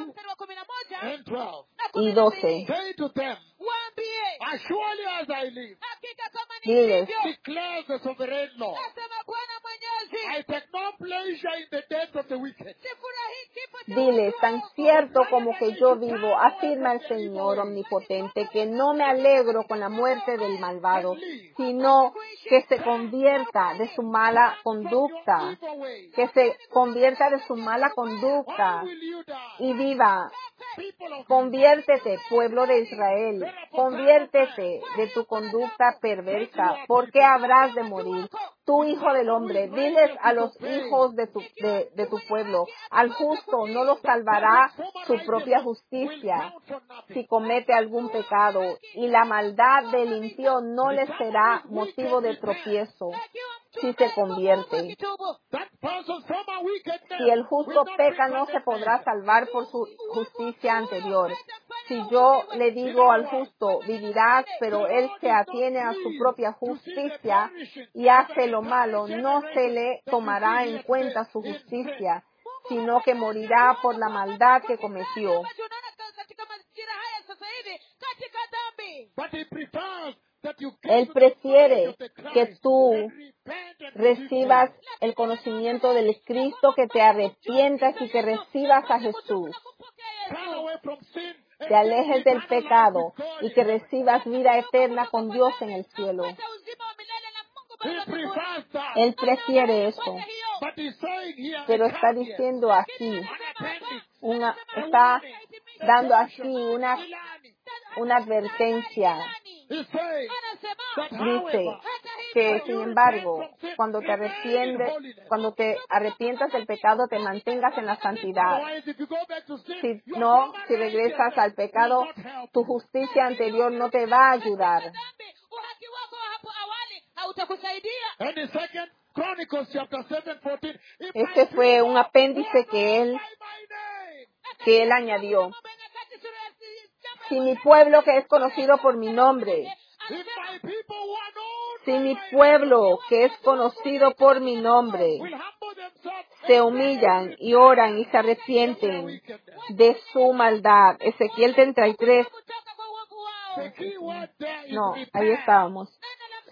and twelve, y doce. say to them, waambie as surely as I live, hakika kama Diles, nilivyo declares the sovereign Lord, asema Bwana Mwenyezi I take no pleasure in the death of the wicked. sifurahii kifo cha diles, tan waovu. cierto como que yo vivo, afirma el Señor omnipotente, que no me alegro con la muerte del malvado, sino que se convierta de su mala conducta, Evil ways. que se convierta de su mala Why conducta will you die? y viva. People of Conviértete, pueblo de Israel, conviértete de tu conducta perversa, porque habrás de morir. Tú, hijo del hombre, diles a los hijos de tu, de, de tu pueblo, al justo no lo salvará su propia justicia si comete algún pecado, y la maldad del impío no le será motivo de tropiezo si se convierte. that person from a wicked man Si el justo will not peca, bring no se podrá condemnation. salvar por su justicia anterior. Si yo le digo al justo, vivirás, pero él se atiene a su propia justicia y hace lo malo, no se le tomará en cuenta su justicia, sino que morirá por la maldad que cometió. Ambacho unaona katika majira haya sasa hivi katika dhambi. But he prefers that you Él get to the prefiere knowledge of the que Christ tú and repent and recibas receive el conocimiento del Cristo, que te arrepientas y que recibas a Jesús, Him. Turn away from sin and te alejes del eternal life pecado with God y in que heaven. recibas vida eterna con Dios en el cielo. Pata uzima wa milele na Mungu He Baba mbinguni. prefers that. Él prefiere eso, Pata hiyo. But he's saying here, pero I está come here, diciendo aquí, an appendix, una, está dando aquí una, Ilani. una advertencia. He's saying that Dice however, que, sin embargo, cuando te arrepientes, cuando te arrepientas del pecado, te mantengas en la santidad. otherwise if you go back to sin, Si your no, former si regresas al righteousness pecado, will not help tu you. justicia anterior no te va a ayudar. Dhambi, uhaki wako wa hapo awali hautakusaidia. And in Second Chronicles chapter seven, fourteen, if Este my fue un people apéndice who are que él, called by my name, que él añadió. Mambo ya Nyakati sura ya si- jambo Si mi pueblo que es conocido por mi nombre, if my people who are known si by mi my name pueblo que es conocido por mi nombre, will humble themselves se and humillan y oran y se arrepienten de su maldad. Ezequiel treinta y tres, kutoka kwa uovu wao. the key word there is no, repent. ahí estábamos.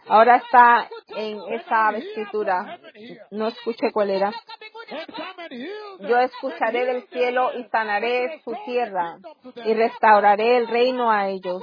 Ahora está en esa escritura. No escuché cuál era. Yo escucharé del cielo y sanaré su tierra y restauraré el reino a ellos.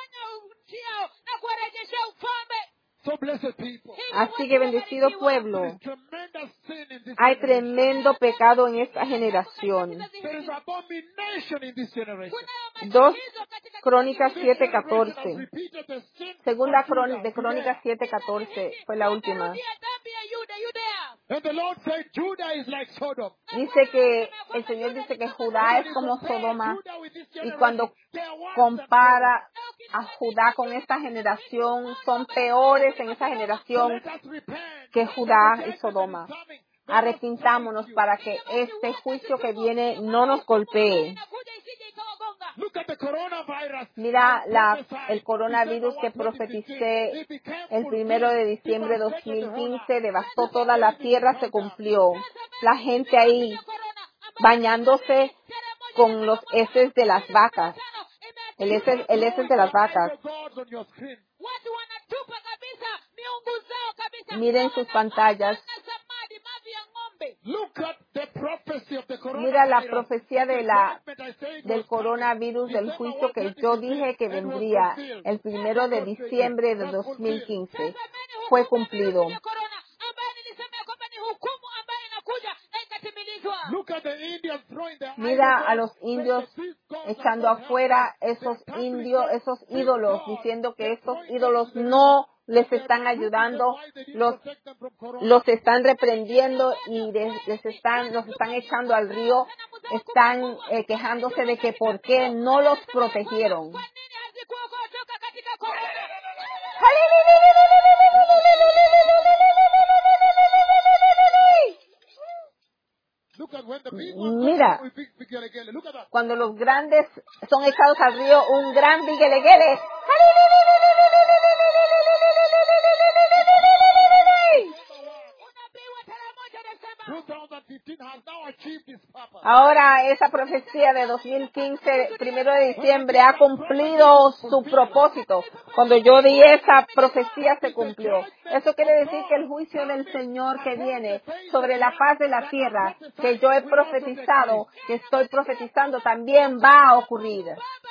So blessed people. Así que bendecido pueblo, There is tremendous sin in this hay generation. tremendo pecado en esta generación. There is abomination in this generation. Dos Crónicas This siete generation has catorce. repeated the sin Segunda of crón- Judah. de Crónicas siete catorce fue la última. And the Lord said, Judah is like Sodom. Dice que el Señor dice que Judá es como Sodoma, y cuando compara a Judá con esta generación, son peores en esa generación que Judá y Sodoma. Arrepintámonos para que este juicio que viene no nos golpee. Look at the coronavirus. Mira la, el coronavirus que profeticé el primero de diciembre de dos mil quince, devastó toda la tierra, se cumplió. La gente ahí bañándose con los heces de las vacas. El heces, el heces de las vacas. Miren sus pantallas. Look at the prophecy of the Mira la coronavirus. profecía de la, The judgment I said del was coronavirus, del juicio que yo dije que vendría el primero de diciembre de dos mil quince. Fue cumplido. Look at the Indians throwing their Mira idols a los indios echando afuera esos indios, esos ídolos, diciendo que estos ídolos no les están ayudando, los, los están reprendiendo y les, les están, los están echando al río, están eh, quejándose de que por qué no los protegieron. Look at when the big ones Mira, we big, big, big, big, look at that. cuando los grandes son echados al río, un gran bigueleguele. twenty fifteen has now achieved its purpose. Ahora esa profecía de dos mil quince, primero de diciembre, ha cumplido su propósito. Cuando yo di esa profecía se cumplió. Eso quiere decir que el juicio del Señor que viene sobre la faz de la tierra, que yo he profetizado, que estoy profetizando, también va a ocurrir.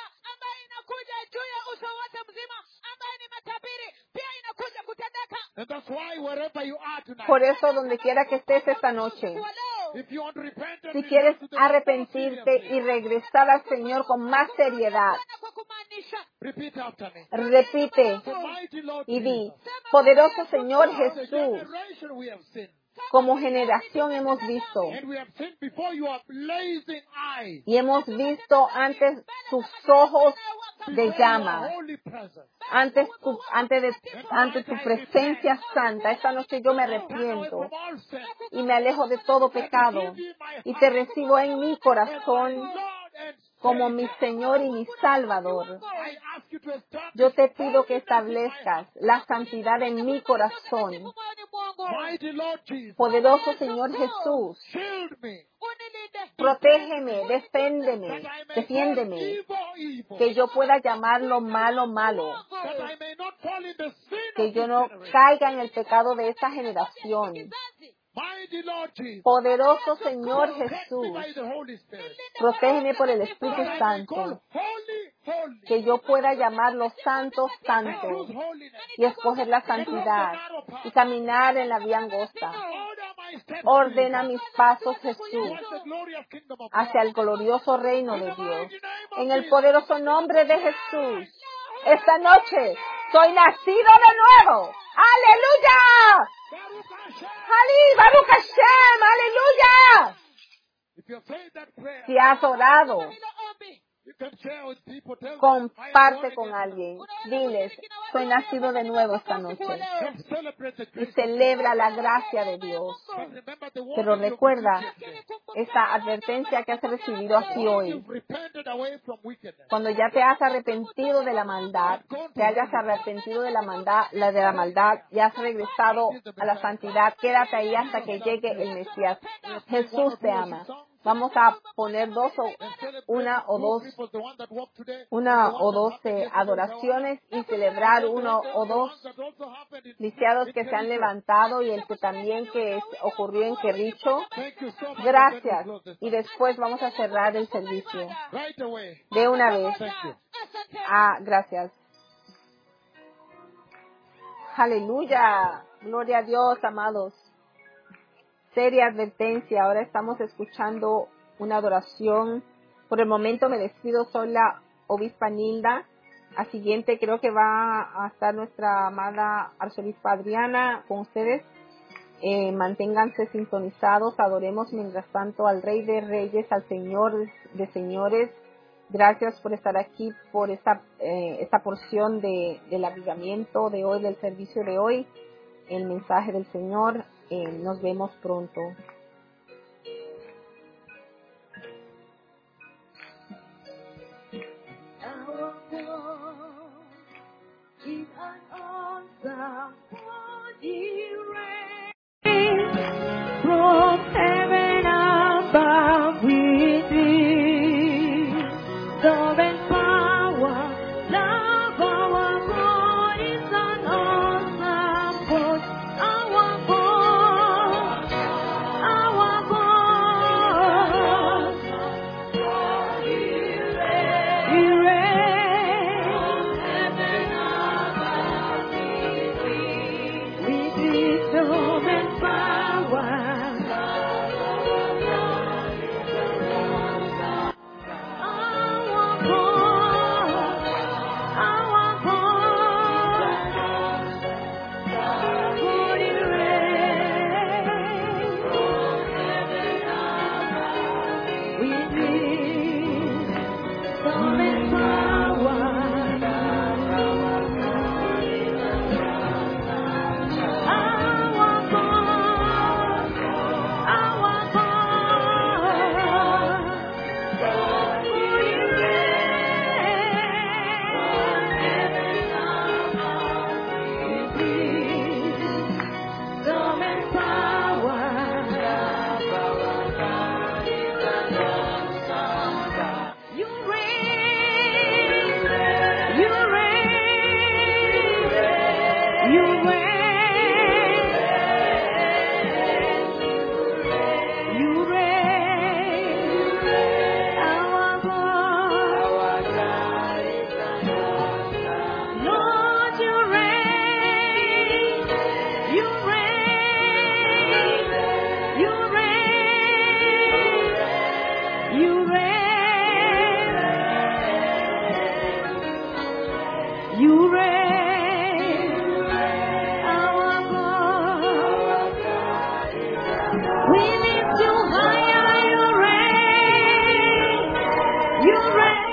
And that's why wherever you are tonight, Por eso, donde quiera que estés esta noche, if you want to repent and si be quieres back to the arrepentirte y regresar al Señor con más seriedad, repeat after me. repite The mighty Lord y di, Jesus. poderoso Señor As a Jesús, generation we have sinned. como generación hemos visto And we have sinned before your blazing eyes. y hemos visto antes tus ojos de Before llama, your holy presence. antes tu, antes de, ante tu presencia santa. Esta noche yo me Turn away arrepiento from all sin. y me alejo de todo pecado y te recibo en mi corazón Lord and como mi Señor y mi Salvador. I ask you to establish Yo te pido que establezcas la santidad en mi corazón. mighty Lord Jesus. Poderoso Señor Jesús, Shield me. protégeme, deféndeme, That I may call defiéndeme, evil evil. que yo pueda llamarlo malo, malo, That I may not fall in the sin que of yo this no generation. caiga en el pecado de esta generación. Mighty Lord Jesus. Poderoso Señor Protect me Jesús, by the Holy Spirit. protégeme por el Espíritu That I may Santo, call holy, holy. que yo pueda llamarlo santo, santo, Choose holiness. y escoger la santidad y caminar en la vía angosta. Order my steps. Ordena mis pasos, Jesús, Towards the glorious kingdom of hacia el God. glorioso reino de In the Dios. mighty name of En el Jesus. poderoso nombre de Jesús, esta noche soy nacido de nuevo. ¡Aleluya! Baruch Hashem. ¡Ali, Baruch Hashem! ¡Aleluya! If you say that prayer, Si has orado, you can share with people. Tell them, comparte I am con born again. alguien. Diles, soy nacido de nuevo esta noche. Just celebrate the Y grace. celebra la gracia de Dios. But remember the Pero warning you've recuerda received yesterday. esta advertencia que has recibido aquí hoy. You've repented away from wickedness. Cuando ya te has arrepentido de la maldad, te hayas arrepentido de la maldad, la de la maldad, y has regresado a la santidad, quédate ahí hasta que llegue el Mesías. Jesús te ama. Vamos a poner dos o and celebrate una o two dos people, the one that walked today, una and the o one that dos happened eh, yesterday, adoraciones y celebrar and the uno one- o the dos ones that also happened in- lisiados in que se han Kericho. levantado y el que también que es- ocurrió en Querricho. Thank you so much. Gracias. And then we close this Y up. después vamos a cerrar el servicio Right away. de una vez. Thank you. Ah, gracias. Aleluya. Gloria a Dios, amados. Seria advertencia. Ahora estamos escuchando una adoración. Por el momento me despido. Soy la obispa Nilda. A siguiente creo que va a estar nuestra amada arzobispa Adriana con ustedes. Eh, manténganse sintonizados. Adoremos mientras tanto al Rey de Reyes, al Señor de Señores. Gracias por estar aquí, por esta, eh, esta porción de, del avivamiento de hoy, del servicio de hoy, el mensaje del Señor. Eh, nos vemos pronto. Our God is an awesome God. He reigns from heaven above with thee. Love and power, love our God is an awesome God. Our God, our God, He reigns. He reigns with wisdom and power. Our God, our God, God He reigns with wisdom and power. Our God, our God, God He reigns with wisdom and power. You reign, you reign, you reign, you reign, our God, Lord, you reign, you reign, you reign, you reign, you reign, our God. We lift you higher, you reign, you reign.